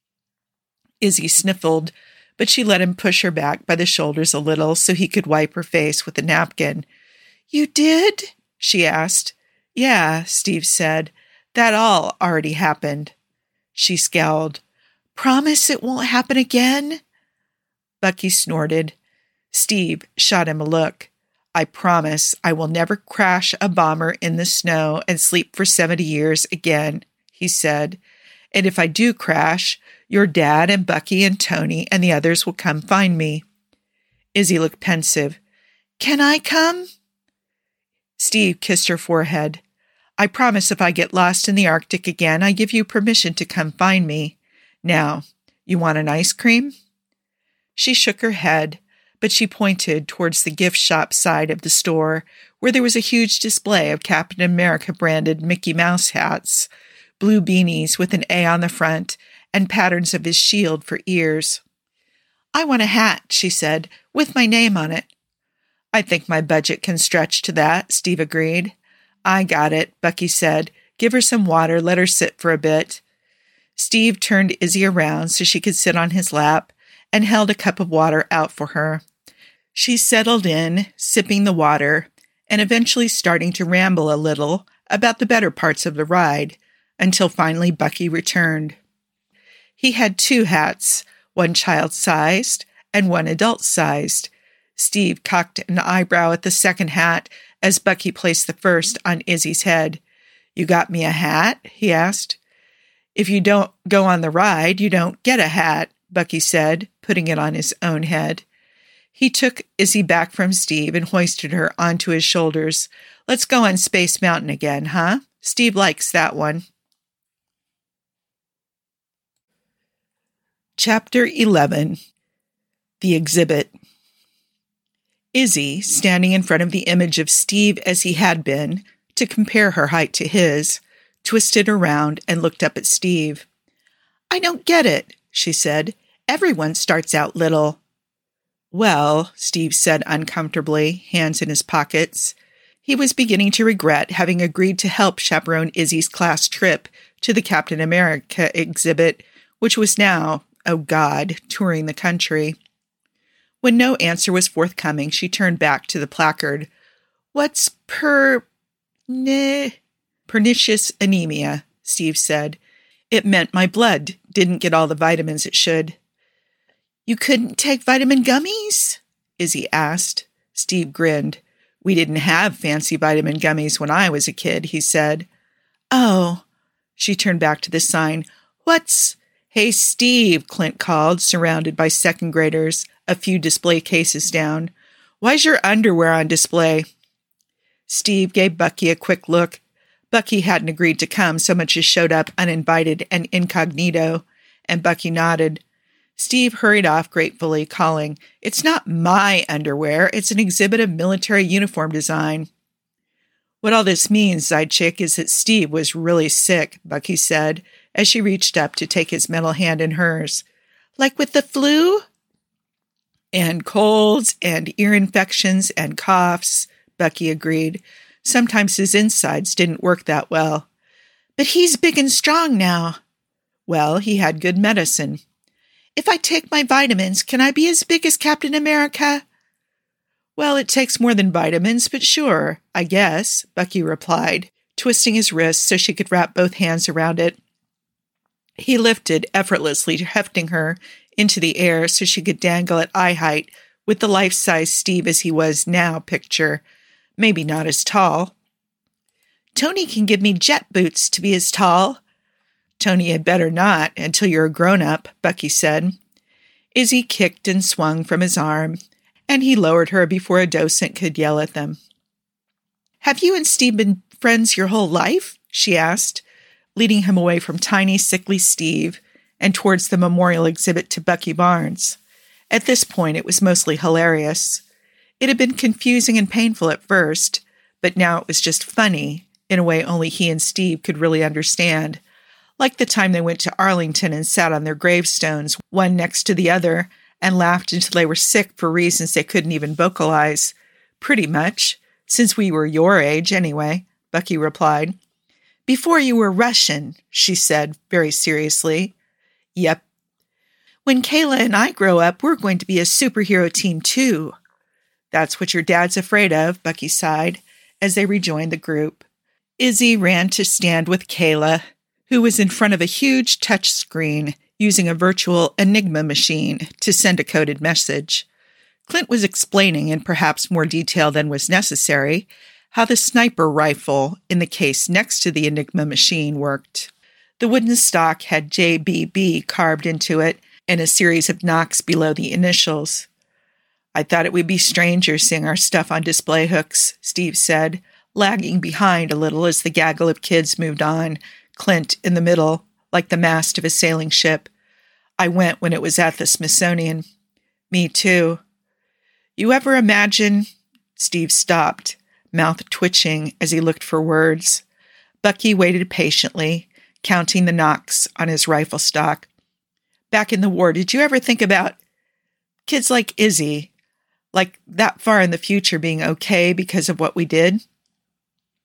Izzy sniffled, but she let him push her back by the shoulders a little so he could wipe her face with a napkin. You did? She asked. Yeah, Steve said. That all already happened. She scowled. Promise it won't happen again? Bucky snorted. Steve shot him a look. I promise I will never crash a bomber in the snow and sleep for seventy years again, he said. And if I do crash, your dad and Bucky and Tony and the others will come find me. Izzy looked pensive. Can I come? Steve kissed her forehead. I promise if I get lost in the Arctic again, I give you permission to come find me. Now, you want an ice cream? She shook her head, but she pointed towards the gift shop side of the store, where there was a huge display of Captain America-branded Mickey Mouse hats, blue beanies with an A on the front, and patterns of his shield for ears. I want a hat, she said, with my name on it. I think my budget can stretch to that, Steve agreed. I got it, Bucky said, Give her some water, let her sit for a bit. Steve turned Izzy around so she could sit on his lap and held a cup of water out for her. She settled in, sipping the water, and eventually starting to ramble a little about the better parts of the ride, until finally Bucky returned. He had two hats, one child-sized and one adult-sized. Steve cocked an eyebrow at the second hat as Bucky placed the first on Izzy's head. "You got me a hat?" he asked. "If you don't go on the ride, you don't get a hat," Bucky said, putting it on his own head. He took Izzy back from Steve and hoisted her onto his shoulders. "Let's go on Space Mountain again, huh? Steve likes that one." Chapter eleven. The Exhibit. Izzy, standing in front of the image of Steve as he had been, to compare her height to his, twisted around and looked up at Steve. "I don't get it," she said. "Everyone starts out little." "Well," Steve said uncomfortably, hands in his pockets. He was beginning to regret having agreed to help chaperone Izzy's class trip to the Captain America exhibit, which was now, oh God, touring the country. When no answer was forthcoming, she turned back to the placard. "What's per... ne... pernicious anemia?" Steve said. "It meant my blood didn't get all the vitamins it should." "You couldn't take vitamin gummies?" Izzy asked. Steve grinned. "We didn't have fancy vitamin gummies when I was a kid," he said. "Oh." She turned back to the sign. "What's..." "Hey, Steve," Clint called, surrounded by second graders, a few display cases down. "Why's your underwear on display?" Steve gave Bucky a quick look. Bucky hadn't agreed to come so much as showed up uninvited and incognito, and Bucky nodded. Steve hurried off gratefully, calling, "It's not my underwear, it's an exhibit of military uniform design." "What all this means, Side Chick, is that Steve was really sick," Bucky said, as she reached up to take his metal hand in hers. "Like with the flu?" "And colds, and ear infections, and coughs," Bucky agreed. "Sometimes his insides didn't work that well." "But he's big and strong now." "Well, he had good medicine." "If I take my vitamins, can I be as big as Captain America?" "Well, it takes more than vitamins, but sure, I guess," Bucky replied, twisting his wrist so she could wrap both hands around it. He lifted, effortlessly hefting her into the air so she could dangle at eye height with the life-size Steve as he was now picture, maybe not as tall. "Tony can give me jet boots to be as tall." "Tony had better not until you're a grown-up," Bucky said. Izzy kicked and swung from his arm, and he lowered her before a docent could yell at them. "Have you and Steve been friends your whole life?" she asked, leading him away from tiny, sickly Steve and towards the memorial exhibit to Bucky Barnes. At this point, it was mostly hilarious. It had been confusing and painful at first, but now it was just funny, in a way only he and Steve could really understand. Like the time they went to Arlington and sat on their gravestones, one next to the other, and laughed until they were sick for reasons they couldn't even vocalize. "Pretty much, since we were your age, anyway," Bucky replied. "Before you were Russian," she said very seriously. "Yep." "When Kayla and I grow up, we're going to be a superhero team, too." "That's what your dad's afraid of," Bucky sighed, as they rejoined the group. Izzy ran to stand with Kayla, who was in front of a huge touch screen using a virtual Enigma machine to send a coded message. Clint was explaining, in perhaps more detail than was necessary, how the sniper rifle in the case next to the Enigma machine worked. The wooden stock had J B B carved into it and a series of knocks below the initials. "I thought it would be stranger seeing our stuff on display hooks," Steve said, lagging behind a little as the gaggle of kids moved on, Clint in the middle, like the mast of a sailing ship. "I went when it was at the Smithsonian." "Me too." "You ever imagine—" Steve stopped, mouth twitching as he looked for words. Bucky waited patiently, counting the knocks on his rifle stock. "Back in the war, did you ever think about kids like Izzy, like that far in the future being okay because of what we did?"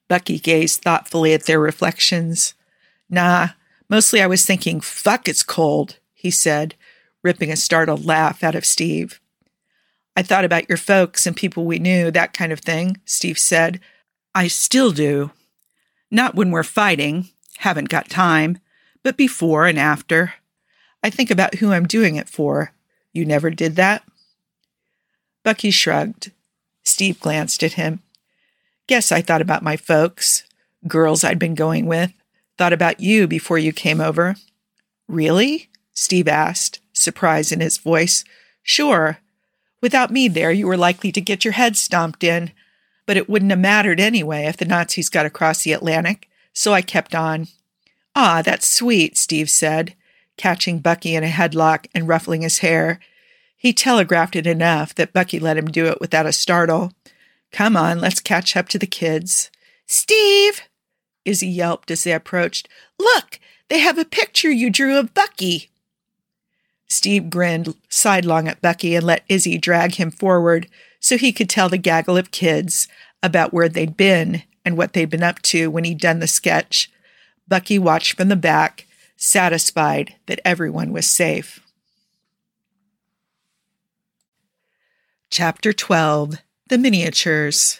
Bucky gazed thoughtfully at their reflections. Nah, mostly I was thinking, fuck, it's cold, he said, ripping a startled laugh out of Steve. I thought about your folks and people we knew, that kind of thing, Steve said. I still do. Not when we're fighting, haven't got time, but before and after. I think about who I'm doing it for. You never did that? Bucky shrugged. Steve glanced at him. Guess I thought about my folks, girls I'd been going with. Thought about you before you came over. Really? Steve asked, surprise in his voice. Sure. Without me there, you were likely to get your head stomped in, but it wouldn't have mattered anyway if the Nazis got across the Atlantic, so I kept on. Ah, that's sweet, Steve said, catching Bucky in a headlock and ruffling his hair. He telegraphed it enough that Bucky let him do it without a startle. Come on, let's catch up to the kids. Steve! Izzy yelped as they approached. Look, they have a picture you drew of Bucky. Steve grinned sidelong at Bucky and let Izzy drag him forward so he could tell the gaggle of kids about where they'd been and what they'd been up to when he'd done the sketch. Bucky watched from the back, satisfied that everyone was safe. Chapter twelve. The Miniatures.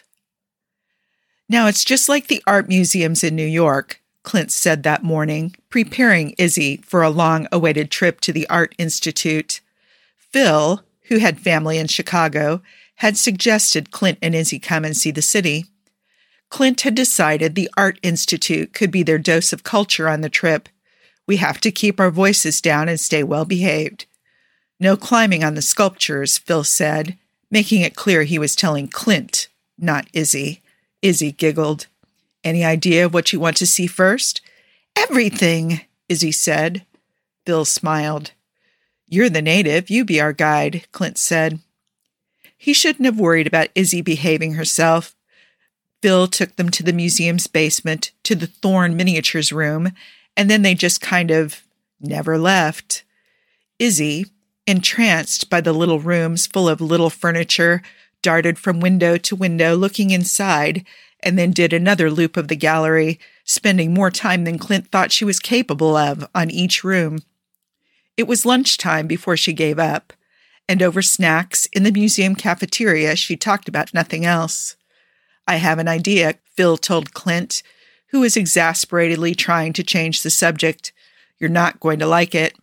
Now it's just like the art museums in New York, Clint said that morning, preparing Izzy for a long-awaited trip to the Art Institute. Phil, who had family in Chicago, had suggested Clint and Izzy come and see the city. Clint had decided the Art Institute could be their dose of culture on the trip. We have to keep our voices down and stay well-behaved. No climbing on the sculptures, Phil said, making it clear he was telling Clint, not Izzy. Izzy giggled. Any idea of what you want to see first? Everything, Izzy said. Phil smiled. You're the native, you be our guide, Clint said. He shouldn't have worried about Izzy behaving herself. Phil took them to the museum's basement, to the Thorne Miniatures room, and then they just kind of never left. Izzy, entranced by the little rooms full of little furniture, darted from window to window looking inside, and then did another loop of the gallery, spending more time than Clint thought she was capable of on each room. It was lunchtime before she gave up, and over snacks in the museum cafeteria she talked about nothing else. I have an idea, Phil told Clint, who was exasperatedly trying to change the subject. You're not going to like it.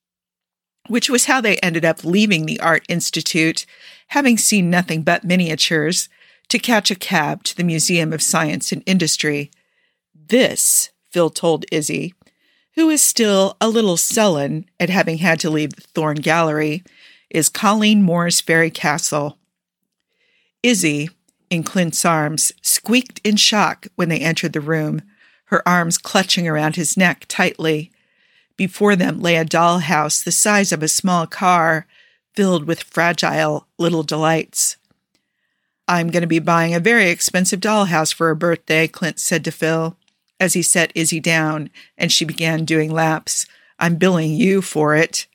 Which was how they ended up leaving the Art Institute, having seen nothing but miniatures, to catch a cab to the Museum of Science and Industry. This, Phil told Izzy, who is still a little sullen at having had to leave the Thorne Gallery, is Colleen Moore's Fairy Castle. Izzy, in Clint's arms, squeaked in shock when they entered the room, her arms clutching around his neck tightly. Before them lay a dollhouse the size of a small car, filled with fragile little delights. I'm going to be buying a very expensive dollhouse for her birthday, Clint said to Phil, as he set Izzy down and she began doing laps. I'm billing you for it.